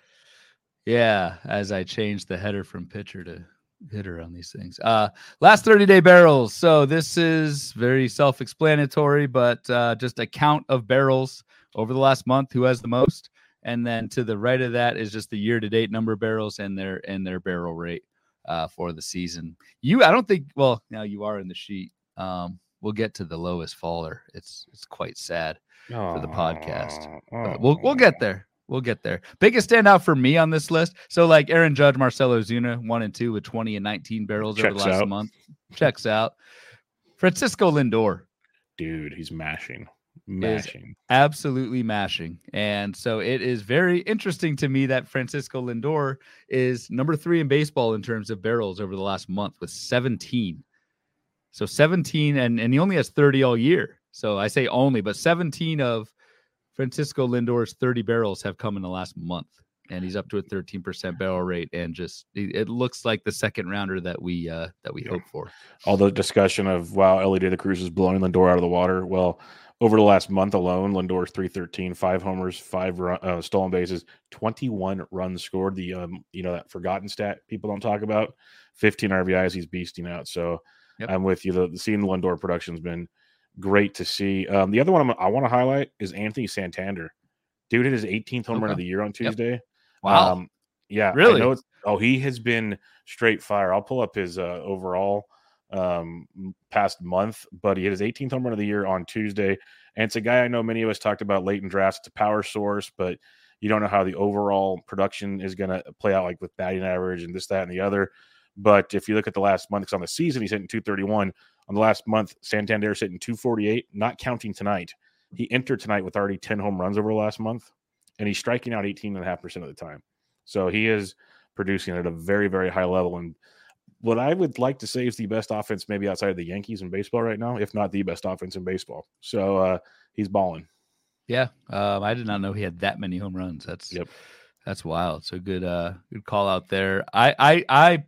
Yeah, as I changed the header from pitcher to hitter on these things. Uh, last thirty-day barrels. So this is very self-explanatory, but uh, just a count of barrels over the last month, who has the most. And then to the right of that is just the year-to-date number of barrels and their and their barrel rate uh, for the season. You, I don't think, well, now you are in the sheet. Um, we'll get to the lowest faller. It's it's quite sad for the podcast. But we'll we'll get there. We'll get there. Biggest standout for me on this list. So like Aaron Judge, Marcell Ozuna, one and two with twenty and nineteen barrels Checks over the last out. month. Checks out. Francisco Lindor. Dude, he's mashing. Mashing. Absolutely mashing. And so it is very interesting to me that Francisco Lindor is number three in baseball in terms of barrels over the last month with seventeen. So seventeen, and, and he only has thirty all year. So I say only, but seventeen of Francisco Lindor's thirty barrels have come in the last month, and he's up to a thirteen percent barrel rate, and just it looks like the second rounder that we uh, that we yeah. hope for. All the discussion of wow, Elly De La Cruz is blowing Lindor out of the water. Well, over the last month alone, Lindor's three thirteen, five homers, five run, uh, stolen bases, twenty-one runs scored. The um, you know that forgotten stat people don't talk about. fifteen R B Is, he's beasting out. So yep. I'm with you. The, the seeing the Lindor production's been great to see. Um, the other one I'm, I want to highlight is Anthony Santander. Dude hit his eighteenth home okay. run of the year on Tuesday. Yep. Wow. Um, yeah. Really? I know it's, oh, he has been straight fire. I'll pull up his uh, overall um, past month, but he hit his eighteenth home run of the year on Tuesday. And it's a guy I know many of us talked about late in drafts. It's a power source, but you don't know how the overall production is going to play out, like with batting average and this, that, and the other. But if you look at the last month, because on the season he's hitting two thirty-one. On the last month, Santander's hitting two forty-eight, not counting tonight. He entered tonight with already ten home runs over the last month, and he's striking out eighteen point five percent of the time. So he is producing at a very, very high level. And what I would like to say is the best offense maybe outside of the Yankees in baseball right now, if not the best offense in baseball. So uh, he's balling. Yeah, um, I did not know he had that many home runs. That's yep. That's wild. So good, uh, good call out there. I, I, I.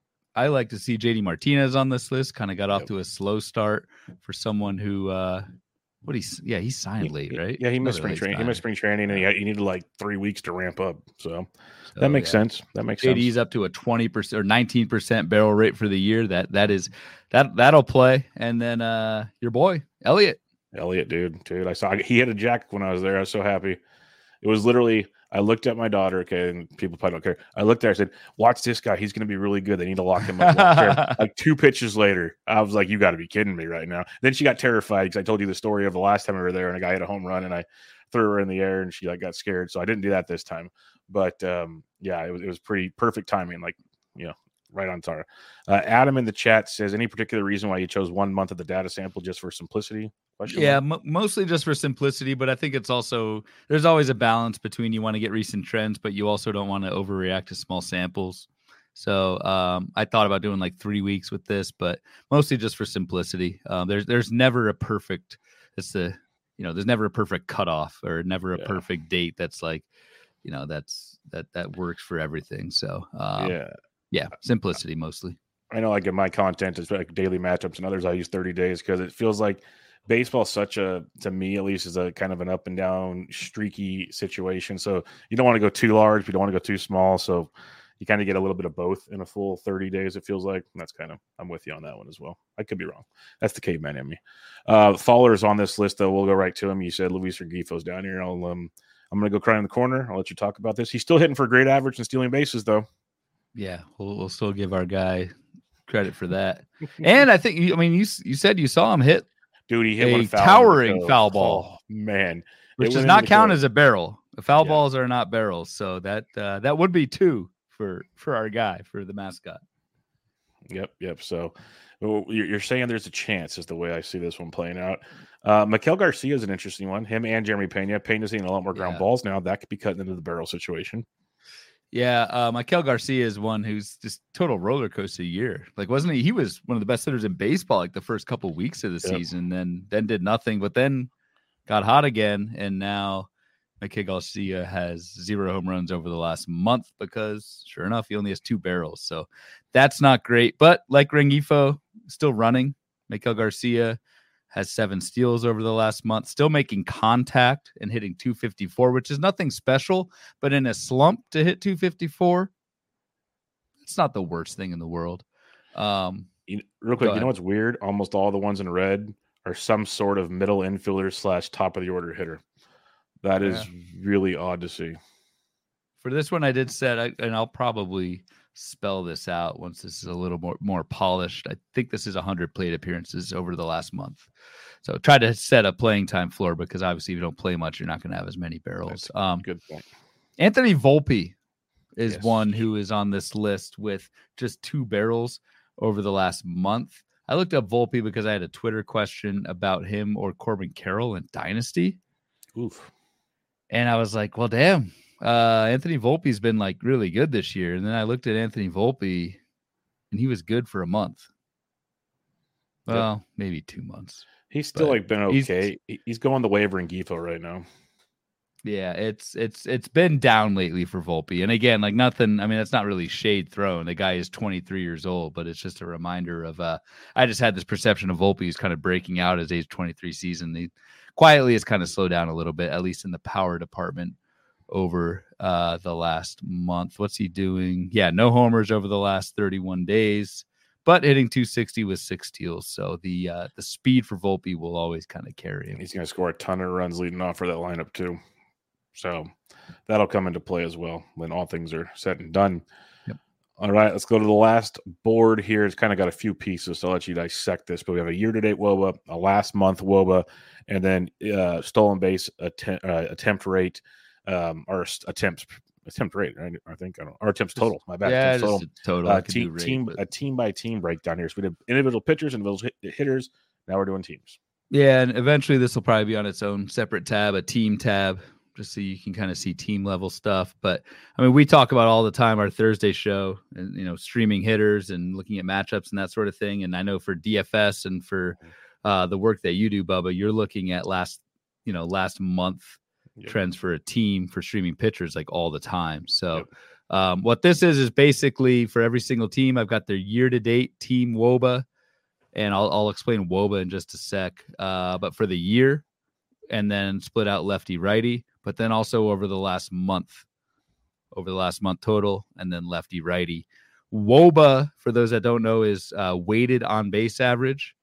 I like to see J D Martinez on this list. Kind of got off yep. to a slow start for someone who, uh, what he's, yeah, he signed he, late, right? Yeah, he missed spring training. He missed spring training, and he, had, he needed like three weeks to ramp up. So, so that makes yeah. sense. That makes J D's sense. up to a twenty percent or nineteen percent barrel rate for the year. That that is that that'll play. And then uh, your boy Elliott. Elliott, dude, dude, I saw he had a jacket when I was there. I was so happy. It was literally. I looked at my daughter, okay, and people probably don't care. I looked there, I said, watch this guy. He's going to be really good. They need to lock him up. Like two pitches later, I was like, you got to be kidding me right now. Then she got terrified because I told you the story of the last time we were there, and a guy hit a home run, and I threw her in the air, and she like got scared. So I didn't do that this time. But, um, yeah, it was, it was pretty perfect timing, like, you know, right on target. Uh, Adam in the chat says, any particular reason why you chose one month of the data sample just for simplicity? Yeah, m- mostly just for simplicity, but I think it's also there's always a balance between you want to get recent trends, but you also don't want to overreact to small samples. So um, I thought about doing like three weeks with this, but mostly just for simplicity. Um, there's there's never a perfect. It's the you know there's never a perfect cutoff or never a yeah. perfect date. That's like you know that's that that works for everything. So um, yeah, yeah, simplicity mostly. I know, like in my content, it's like daily matchups and others. I use thirty days because it feels like. Baseball is such a, to me at least, is a kind of an up and down streaky situation. So you don't want to go too large, but you don't want to go too small. So you kind of get a little bit of both in a full thirty days, it feels like. And that's kind of, I'm with you on that one as well. I could be wrong. That's the caveman in me. Uh, Fallers on this list, though, we'll go right to him. You said Luis Rengifo's down here. I'll, um, I'm going to go cry in the corner. I'll let you talk about this. He's still hitting for a great average and stealing bases, though. Yeah, we'll, we'll still give our guy credit for that. And I think, I mean, you you said you saw him hit. Dude, he hit a one foul towering foul ball. Oh, man. Which does not count as a barrel. The foul yeah. balls are not barrels. So that uh, that would be two for, for our guy, for the mascot. Yep, yep. So well, you're saying there's a chance is the way I see this one playing out. Uh, Maikel Garcia is an interesting one. Him and Jeremy Pena. Pena's hitting a lot more ground yeah. balls now. That could be cutting into the barrel situation. Yeah, uh, Maikel Garcia is one who's just total roller coaster year. Like, wasn't he? He was one of the best hitters in baseball like the first couple of weeks of the Yep. season, then then did nothing, but then got hot again, and now Maikel Garcia has zero home runs over the last month because, sure enough, he only has two barrels. So that's not great. But like Rengifo, still running. Maikel Garcia has seven steals over the last month, still making contact and hitting two fifty-four, which is nothing special, but in a slump to hit two fifty-four, it's not the worst thing in the world. Um, you, real quick, you know what's weird? Almost all the ones in red are some sort of middle infielder slash top of the order hitter. That is yeah. really odd to see. For this one, I did set, I, and I'll probably spell this out once this is a little more more polished. I think this is one hundred plate appearances over the last month. So try to set a playing time floor because obviously if you don't play much, you're not going to have as many barrels. Um, good point. Anthony Volpe is yes. one who is on this list with just two barrels over the last month. I looked up Volpe because I had a Twitter question about him or Corbin Carroll in Dynasty. Oof. And I was like, well, damn. Uh, Anthony Volpe's been like really good this year. And then I looked at Anthony Volpe and he was good for a month. Well, yep. maybe two months. He's still but like been okay. He's, he's going the way of Rengifo right now. Yeah, it's it's it's been down lately for Volpe. And again, like nothing, I mean, that's not really shade thrown. The guy is twenty-three years old, but it's just a reminder of uh I just had this perception of Volpe is kind of breaking out his age twenty-three season. He quietly has kind of slowed down a little bit, at least in the power department over uh the last month. What's he doing? Yeah, no homers over the last thirty-one days, but hitting two sixty with six steals. So the uh the speed for Volpe will always kind of carry him. He's going to score a ton of runs leading off for that lineup too. So that'll come into play as well when all things are said and done. Yep. All right, let's go to the last board here. It's kind of got a few pieces, so I'll let you dissect this. But we have a year-to-date W O B A, a last month W O B A, and then uh, stolen base attempt, uh, attempt rate, um, or attempts attempt rate. Right? I think I don't. Or attempts total. My bad. Yeah, total. total. Uh, team, rate, team, but... a team by team breakdown here. So we did individual pitchers, individual hit, hitters. Now we're doing teams. Yeah, and eventually this will probably be on its own separate tab, a team tab, just so you can kind of see team level stuff. But I mean, we talk about all the time our Thursday show and, you know, streaming hitters and looking at matchups and that sort of thing. And I know for D F S and for uh, the work that you do, Bubba, you're looking at last, you know, last month yep. trends for a team for streaming pitchers like all the time. So yep. um, what this is, is basically for every single team, I've got their year to date team W O B A, and I'll, I'll explain W O B A in just a sec. Uh, but for the year, and then split out lefty righty, but then also over the last month, over the last month total, and then lefty righty. W O B A, for those that don't know, is uh, weighted on base average,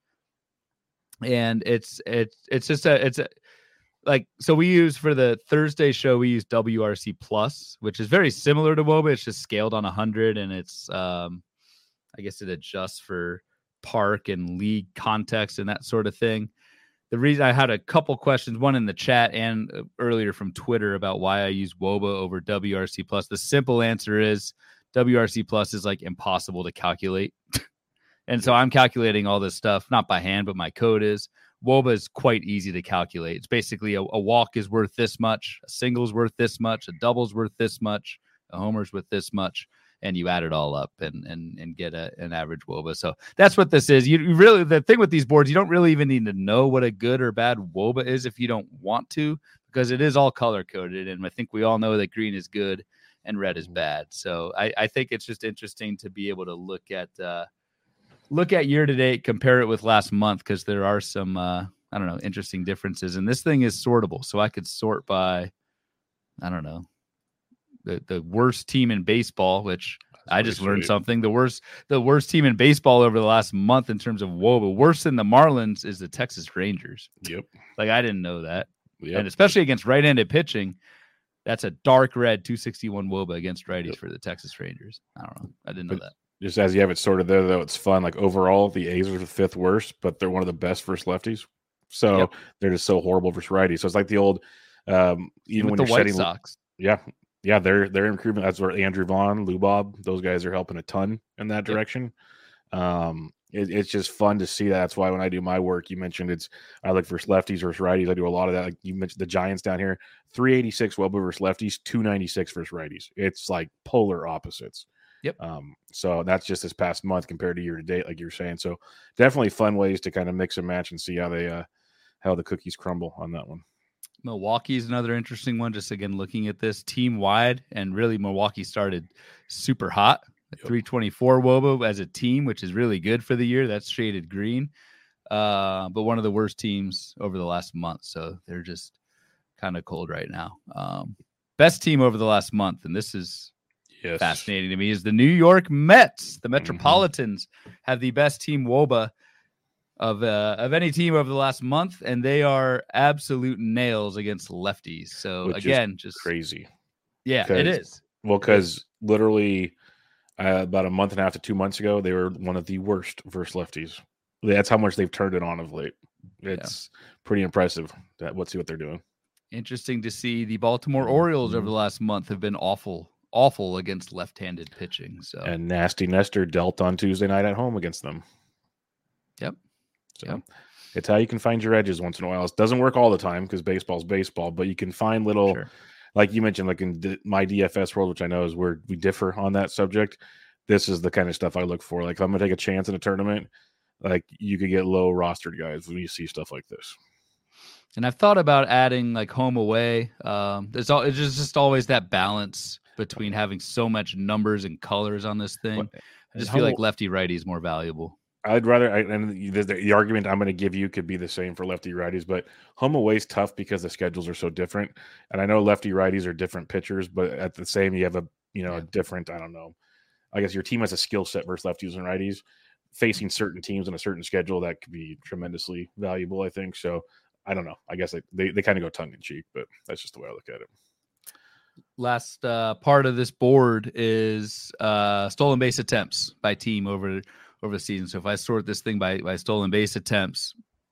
and it's it's it's just a it's a like so we use for the Thursday show we use W R C plus, which is very similar to W O B A. It's just scaled on one hundred, and it's um I guess it adjusts for park and league context and that sort of thing. The reason I had a couple questions, one in the chat and earlier from Twitter about why I use W O B A over W R C plus. The simple answer is W R C plus is like impossible to calculate. And so I'm calculating all this stuff, not by hand, but my code is. W O B A is quite easy to calculate. It's basically a, a walk is worth this much, a single is worth this much, a double is worth this much, a homer's worth this much. And you add it all up and and and get a, an average W O B A. So that's what this is. You really, the thing with these boards, you don't really even need to know what a good or bad W O B A is if you don't want to, because it is all color coded. And I think we all know that green is good and red is bad. So I, I think it's just interesting to be able to look at uh, look at year to date, compare it with last month, because there are some uh, I don't know interesting differences. And this thing is sortable, so I could sort by I don't know. The, the worst team in baseball, which That's I just learned sweet. something. The worst, the worst team in baseball over the last month in terms of W O B A, worse than the Marlins, is the Texas Rangers. Yep. Like I didn't know that. Yep. And especially against right-handed pitching, that's a dark red two sixty-one W O B A against righties yep. for the Texas Rangers. I don't know. I didn't know but that. Just as you have it sorted there, though, it's fun. Like overall, the A's are the fifth worst, but they're one of the best versus lefties. So yep. they're just so horrible versus righties. So it's like the old, um, even With when the you're White setting, Sox. Yeah. Yeah, they're they're improving. That's where Andrew Vaughn, Lou Bob, those guys are helping a ton in that direction. Yep. Um, it, it's just fun to see that. That's why when I do my work, you mentioned it's I look for lefties versus righties. I do a lot of that. Like you mentioned the Giants down here, three eighty-six Woba versus lefties, two ninety-six versus righties. It's like polar opposites. Yep. Um, so that's just this past month compared to year to date, like you were saying. So definitely fun ways to kind of mix and match and see how they uh, how the cookies crumble on that one. Milwaukee is another interesting one. Just again looking at this team wide, and really Milwaukee started super hot. Yep. three twenty-four Woba as a team, which is really good for the year. That's shaded green, uh, but one of the worst teams over the last month. So they're just kind of cold right now. Um, best team over the last month, and this is yes. fascinating to me, is the New York Mets. The Metropolitans mm-hmm. have the best team Woba of uh, of any team over the last month, and they are absolute nails against lefties. So Which again, just crazy. Yeah, it is. Well, because literally uh, about a month and a half to two months ago, they were one of the worst versus lefties. That's how much they've turned it on of late. It's yeah. pretty impressive. That let's see what they're doing. Interesting to see the Baltimore Orioles over the last month have been awful, awful against left-handed pitching. So and Nasty Nestor dealt on Tuesday night at home against them. Yep. So yep. it's how you can find your edges once in a while. It doesn't work all the time because baseball's baseball, but you can find little, sure. like you mentioned, like in D- my D F S world, which I know is where we differ on that subject. This is the kind of stuff I look for. Like if I'm going to take a chance in a tournament, like you could get low rostered guys when you see stuff like this. And I've thought about adding like home away. Um, there's all, it's just, just always that balance between having so much numbers and colors on this thing. I just feel like lefty righty is more valuable. I'd rather, I, and the, the argument I'm going to give you could be the same for lefty righties, but home away is tough because the schedules are so different. And I know lefty righties are different pitchers, but at the same, you have a, you know, yeah. a different, I don't know, I guess your team has a skill set versus lefties and righties facing certain teams on a certain schedule that could be tremendously valuable, I think. So I don't know. I guess they, they, they kind of go tongue in cheek, but that's just the way I look at it. Last uh, part of this board is uh, stolen base attempts by team over over the season. So if I sort this thing by, by stolen base attempts,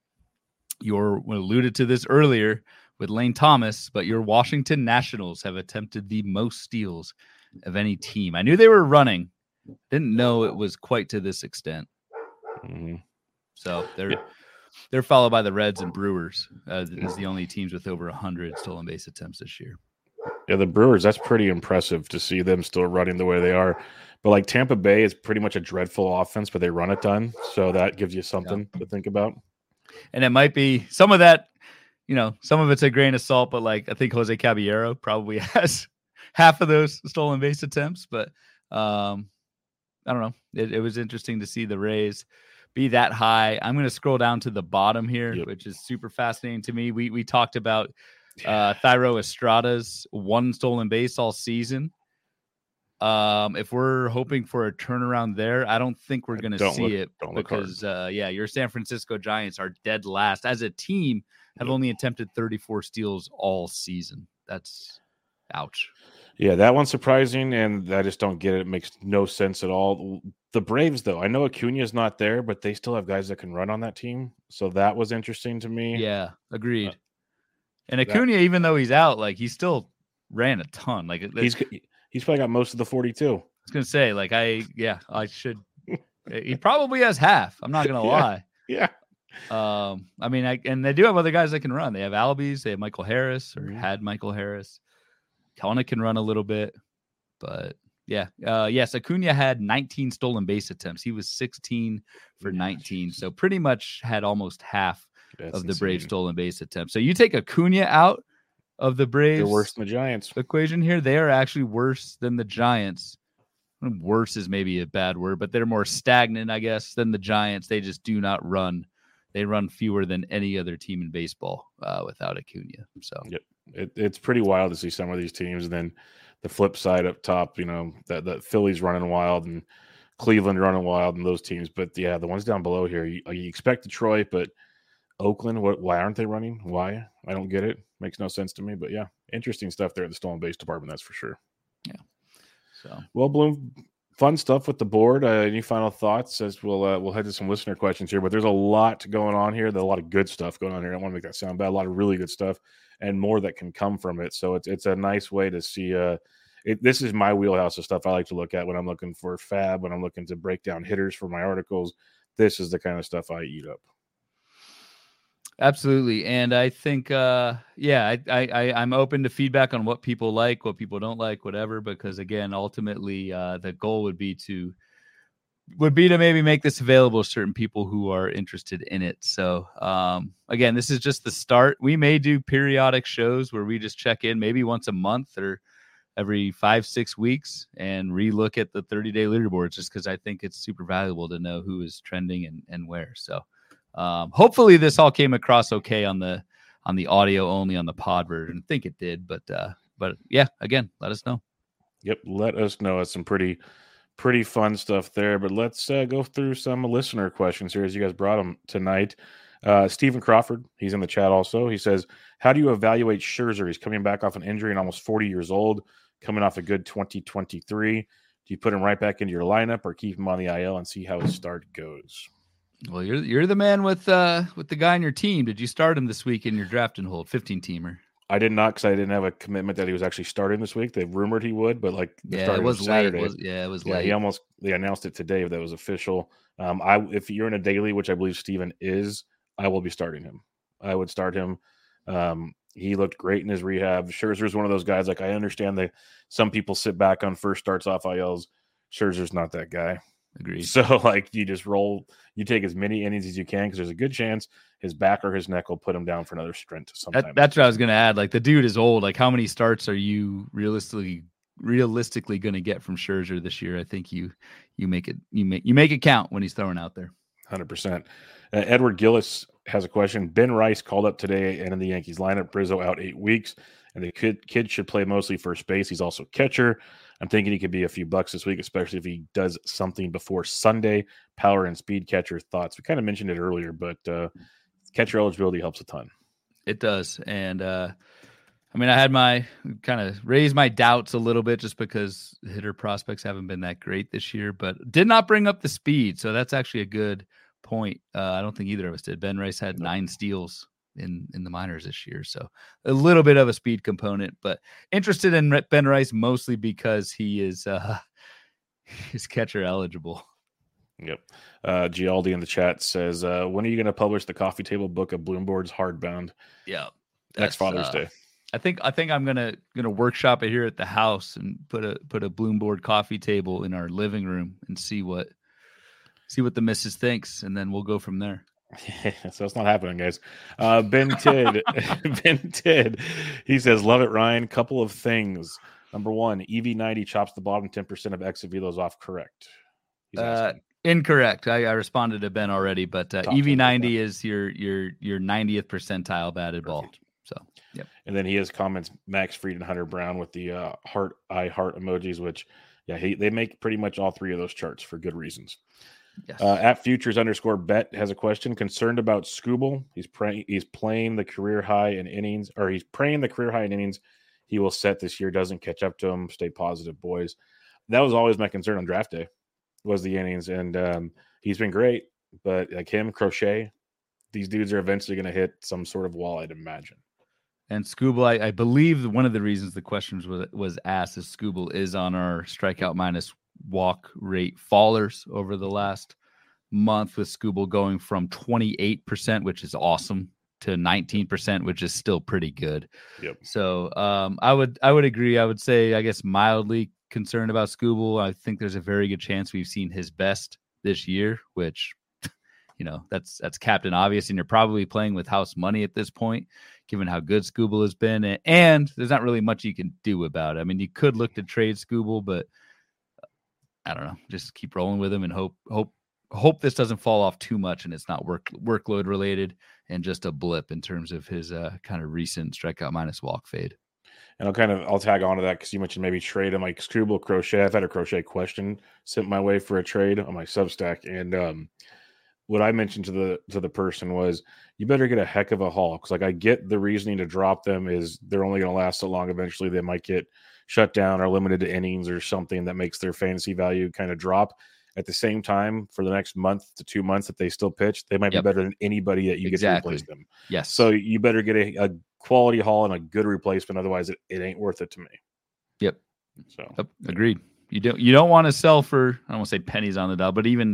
you're alluded to this earlier with Lane Thomas, but your Washington Nationals have attempted the most steals of any team. I knew they were running. Didn't know it was quite to this extent. Mm-hmm. So they're yeah. they're followed by the Reds and Brewers uh, as the only teams with over one hundred stolen base attempts this year. Yeah, the Brewers, that's pretty impressive to see them still running the way they are. But like Tampa Bay is pretty much a dreadful offense, but they run a ton. So that gives you something yeah. to think about. And it might be some of that, you know, some of it's a grain of salt, but like I think Jose Caballero probably has half of those stolen base attempts. But um, I don't know. It, it was interesting to see the Rays be that high. I'm going to scroll down to the bottom here, yep. which is super fascinating to me. We we talked about uh, Thairo Estrada's one stolen base all season. Um, if we're hoping for a turnaround there, I don't think we're going to see look, it because, uh, yeah, your San Francisco Giants are dead last as a team, have yep. only attempted thirty-four steals all season. That's ouch. Yeah, that one's surprising, and I just don't get it. It makes no sense at all. The Braves, though, I know Acuna's not there, but they still have guys that can run on that team. So that was interesting to me. Yeah, agreed. Uh, and Acuna, that, even though he's out, like he still ran a ton. Like he's he's probably got most of the forty-two. I was gonna say, like I, yeah, I should. He probably has half. I'm not gonna yeah, lie. Yeah. Um, I mean, I and they do have other guys that can run. They have Albies. They have Michael Harris, or mm-hmm. had Michael Harris. Kelenic can run a little bit, but yeah, uh, yes, Acuna had nineteen stolen base attempts. He was sixteen for nineteen, so pretty much had almost half That's of the insane. Braves stolen base attempts. So you take Acuna out of the Braves, they're worse than the Giants equation here. They are actually worse than the Giants. Worse is maybe a bad word, but they're more stagnant, I guess, than the Giants. They just do not run. They run fewer than any other team in baseball uh, without Acuna. So yep. It, it's pretty wild to see some of these teams, and then the flip side up top, you know, that the Phillies running wild and Cleveland running wild and those teams. But yeah, the ones down below here, you, you expect Detroit, but Oakland, what? Why aren't they running? Why? I don't get it. Makes no sense to me. But yeah, interesting stuff there at the stolen base department. That's for sure. Yeah. So well, Bloom, fun stuff with the board. Uh, any final thoughts as we'll uh, we'll head to some listener questions here? But there's a lot going on here. There's a lot of good stuff going on here. I don't want to make that sound bad. A lot of really good stuff. And more that can come from it. So it's it's a nice way to see. Uh, it, this is my wheelhouse of stuff I like to look at when I'm looking for fab, when I'm looking to break down hitters for my articles. this is the kind of stuff I eat up. Absolutely. And I think, uh, yeah, I, I, I, I'm open to feedback on what people like, what people don't like, whatever, because again, ultimately, uh, the goal would be to, would be to maybe make this available to certain people who are interested in it. So, um, again, this is just the start. We may do periodic shows where we just check in maybe once a month or every five, six weeks and relook at the thirty day leaderboards, just because I think it's super valuable to know who is trending and, and where. So, Um, hopefully this all came across okay on the on the audio only on the pod version. I think it did, but uh, but yeah, again, let us know. Yep, let us know. It's some pretty pretty fun stuff there. But let's uh, go through some listener questions here as you guys brought them tonight. Uh, Stephen Crawford, he's in the chat also. He says, "How do you evaluate Scherzer? He's coming back off an injury and almost forty years old, coming off a good twenty twenty-three. Do you put him right back into your lineup or keep him on the I L and see how his start goes?" Well, you're you're the man with uh with the guy on your team. Did you start him this week in your draft and hold fifteen teamer? I did not, because I didn't have a commitment that he was actually starting this week. They rumored he would, but like the yeah, it was Saturday. late. Was, yeah, it was yeah, late. He almost they announced it today that was official. Um, I if you're in a daily, which I believe Steven is, I will be starting him. I would start him. Um, he looked great in his rehab. Scherzer's one of those guys. Like I understand that some people sit back on first starts off I Ls. Scherzer's not that guy. Agreed. So, like, you just roll, you take as many innings as you can because there's a good chance his back or his neck will put him down for another sprint sometime. That, that's what I was going to add. Like, the dude is old. Like, how many starts are you realistically realistically going to get from Scherzer this year? I think you you make it you make you make it count when he's throwing out there. one hundred percent. Uh, Edward Gillis has a question. Ben Rice called up today and in the Yankees lineup. Brizzo out eight weeks, and the kid kid should play mostly first base. He's also catcher. I'm thinking he could be a few bucks this week, especially if he does something before Sunday. Power and speed catcher thoughts. We kind of mentioned it earlier, but uh, catcher eligibility helps a ton. It does. And, uh, I mean, I had my kind of raised my doubts a little bit just because hitter prospects haven't been that great this year, but did not bring up the speed. So that's actually a good point. Uh, I don't think either of us did. Ben Rice had nine steals in in the minors this year, so a little bit of a speed component, but interested in Ben Rice mostly because he is uh he's catcher eligible. Yep. uh Gialdi in the chat says, uh when are you going to publish the coffee table book of Bloomboard's hardbound? Yeah, next Father's uh, Day. I think I think I'm gonna gonna workshop it here at the house and put a put a Bloomboard coffee table in our living room and see what see what the missus thinks, and then we'll go from there. So it's not happening, guys. Uh, Ben Tidd, Ben Tidd, he says, "Love it, Ryan. Couple of things. Number one, E V ninety chops the bottom ten percent of exit velos off. Correct?" He's uh, incorrect. I, I responded to Ben already, but uh, E V ninety is your your your ninetieth percentile batted Perfect. Ball. So, yep. And then he has comments. Max Fried and Hunter Brown with the uh, heart eye heart emojis, which yeah, he they make pretty much all three of those charts for good reasons. Yes. Uh, at futures underscore bet has a question. Concerned about Skubal. He's praying. He's playing the career high in innings, or he's praying the career high in innings he will set this year. Doesn't catch up to him. Stay positive, boys. That was always my concern on draft day, was the innings, and um, he's been great. But like him, Crochet, these dudes are eventually going to hit some sort of wall, I'd imagine. And Skubal, I, I believe one of the reasons the questions was was asked is Skubal is on our strikeout minus walk rate fallers over the last month, with Skubal going from twenty-eight percent, which is awesome, to nineteen percent, which is still pretty good. Yep. So um, I would I would agree. I would say, I guess, mildly concerned about Skubal. I think there's a very good chance we've seen his best this year, which, you know, that's that's Captain Obvious, and you're probably playing with house money at this point, given how good Skubal has been. And, and there's not really much you can do about it. I mean, you could look to trade Skubal, but I don't know, just keep rolling with him and hope hope hope this doesn't fall off too much and it's not work workload related and just a blip in terms of his uh, kind of recent strikeout minus walk fade. And I'll kind of I'll tag on to that because you mentioned maybe trade him, like Skubal, Crochet. I've had a Crochet question sent my way for a trade on my Substack, and um, what I mentioned to the to the person was, you better get a heck of a haul, because like I get the reasoning to drop them is they're only going to last so long. Eventually, they might get shut down or limited to innings or something that makes their fantasy value kind of drop. At the same time, for the next month to two months that they still pitch, they might yep. be better than anybody that you exactly. get to replace them. Yes. So you better get a, a quality haul and a good replacement. Otherwise, it, it ain't worth it to me. Yep. So yep. Agreed. You don't you don't want to sell for, I don't want to say pennies on the dollar, but even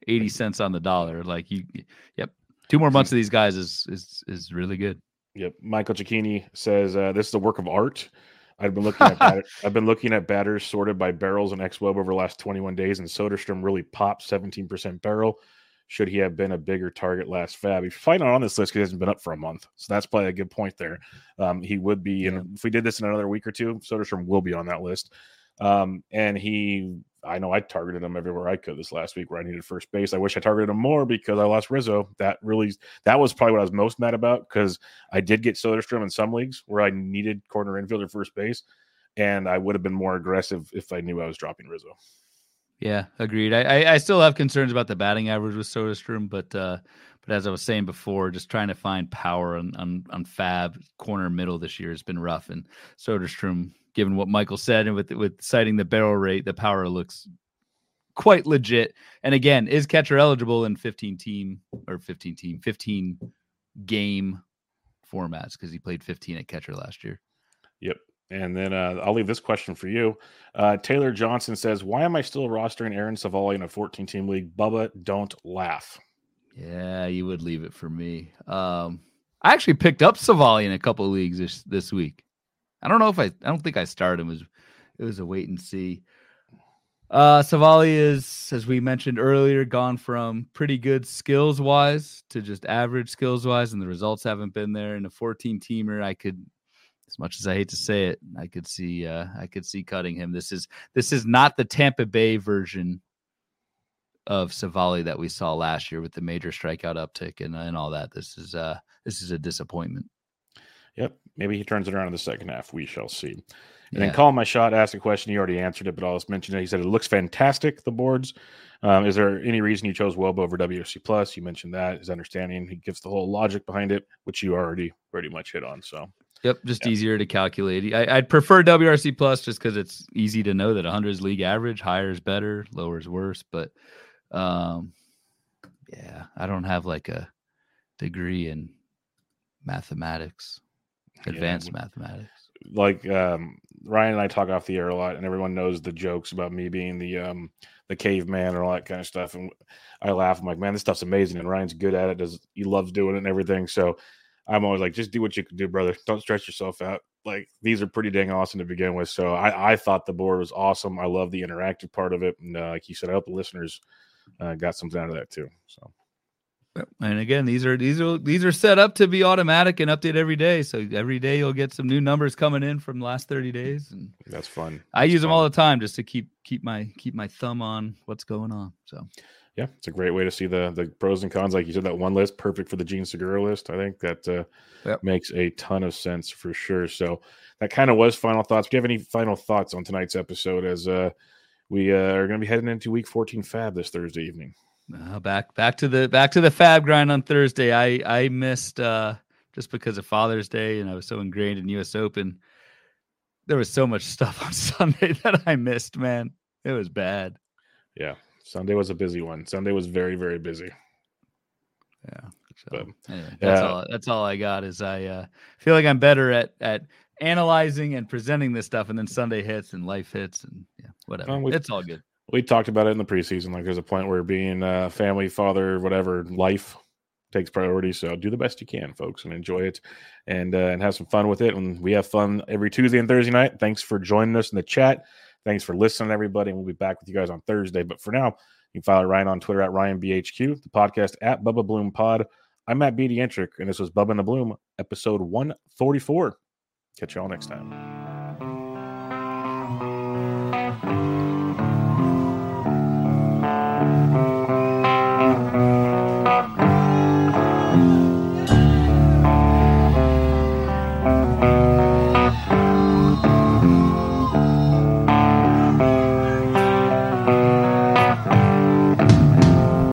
eighty cents on the dollar. Like you, yep. Two more months of these guys is is is really good. Yep. Michael Cicchini says uh, this is a work of art. I've been looking at batter, I've been looking at batters sorted by barrels and X-Web over the last twenty-one days, and Soderstrom really popped seventeen percent barrel. Should he have been a bigger target last fab? He's probably not on this list because he hasn't been up for a month. So that's probably a good point there. Um, he would be, yeah. and if we did this in another week or two, Soderstrom will be on that list. Um, and he, I know I targeted him everywhere I could this last week where I needed first base. I wish I targeted him more because I lost Rizzo. That really, that was probably what I was most mad about because I did get Soderstrom in some leagues where I needed corner infield or first base. And I would have been more aggressive if I knew I was dropping Rizzo. Yeah, agreed. I, I, I still have concerns about the batting average with Soderstrom, but uh, but as I was saying before, just trying to find power on, on on Fab corner middle this year has been rough. And Soderstrom, given what Michael said, and with with citing the barrel rate, the power looks quite legit. And again, is catcher eligible in fifteen team or fifteen team, fifteen game formats because he played fifteen at catcher last year. Yep. And then uh, I'll leave this question for you. Uh, Taylor Johnson says, why am I still rostering Aaron Savali in a fourteen-team league? Bubba, don't laugh. Yeah, you would leave it for me. Um, I actually picked up Savali in a couple of leagues this, this week. I don't know if I – I don't think I started him. It was, it was a wait and see. Uh, Savali is, as we mentioned earlier, gone from pretty good skills-wise to just average skills-wise, and the results haven't been there. In a fourteen-teamer, I could – as much as I hate to say it, I could see uh, I could see cutting him. This is this is not the Tampa Bay version of Savali that we saw last year with the major strikeout uptick and, and all that. This is uh this is a disappointment. Yep, maybe he turns it around in the second half. We shall see. And yeah. then Call My Shot asked a question. You already answered it, but I'll just mention it. He said it looks fantastic. The boards. Um, is there any reason you chose Wobo over W R C Plus? You mentioned that his understanding. He gives the whole logic behind it, which you already pretty much hit on. So. Yep, just yeah. easier to calculate. I, I'd prefer W R C Plus just because it's easy to know that one hundred is league average, higher is better, lower is worse. But um, yeah, I don't have like a degree in mathematics, advanced yeah. mathematics. Like um, Ryan and I talk off the air a lot, and everyone knows the jokes about me being the um, the caveman and all that kind of stuff. And I laugh. I'm like, man, this stuff's amazing, and Ryan's good at it. Does he loves doing it and everything? So. I'm always like, just do what you can do, brother. Don't stress yourself out. Like, these are pretty dang awesome to begin with. So I, I thought the board was awesome. I love the interactive part of it. And uh, like you said, I hope the listeners uh, got something out of that too. So, and again, these are these are these are set up to be automatic and update every day. So every day you'll get some new numbers coming in from the last thirty days, and that's fun. That's I use fun. them all the time just to keep keep my keep my thumb on what's going on. So. Yeah, it's a great way to see the the pros and cons. Like you said, that one list, perfect for the Gene Segura list. I think that uh, yep. makes a ton of sense for sure. So that kind of was final thoughts. Do you have any final thoughts on tonight's episode as uh, we uh, are going to be heading into Week fourteen Fab this Thursday evening? Uh, back back to the back to the Fab grind on Thursday. I I missed uh, just because of Father's Day and I was so ingrained in U S Open. There was so much stuff on Sunday that I missed. Man, it was bad. Yeah. Sunday was a busy one. Sunday was very, very busy. Yeah. So, but, anyway, that's yeah. all that's all I got is I uh, feel like I'm better at at analyzing and presenting this stuff, and then Sunday hits and life hits and yeah, whatever. Um, we, it's all good. We talked about it in the preseason. Like there's a point where being a family, father, whatever, life takes priority. So do the best you can, folks, and enjoy it and uh, and have some fun with it. And we have fun every Tuesday and Thursday night. Thanks for joining us in the chat. Thanks for listening, everybody, and we'll be back with you guys on Thursday. But for now, you can follow Ryan on Twitter at Ryan B H Q, the podcast at Bubba Bloom Pod. I'm Matt Beatty-Entrick, and this was Bubba and the Bloom, episode one forty-four. Catch you all next time.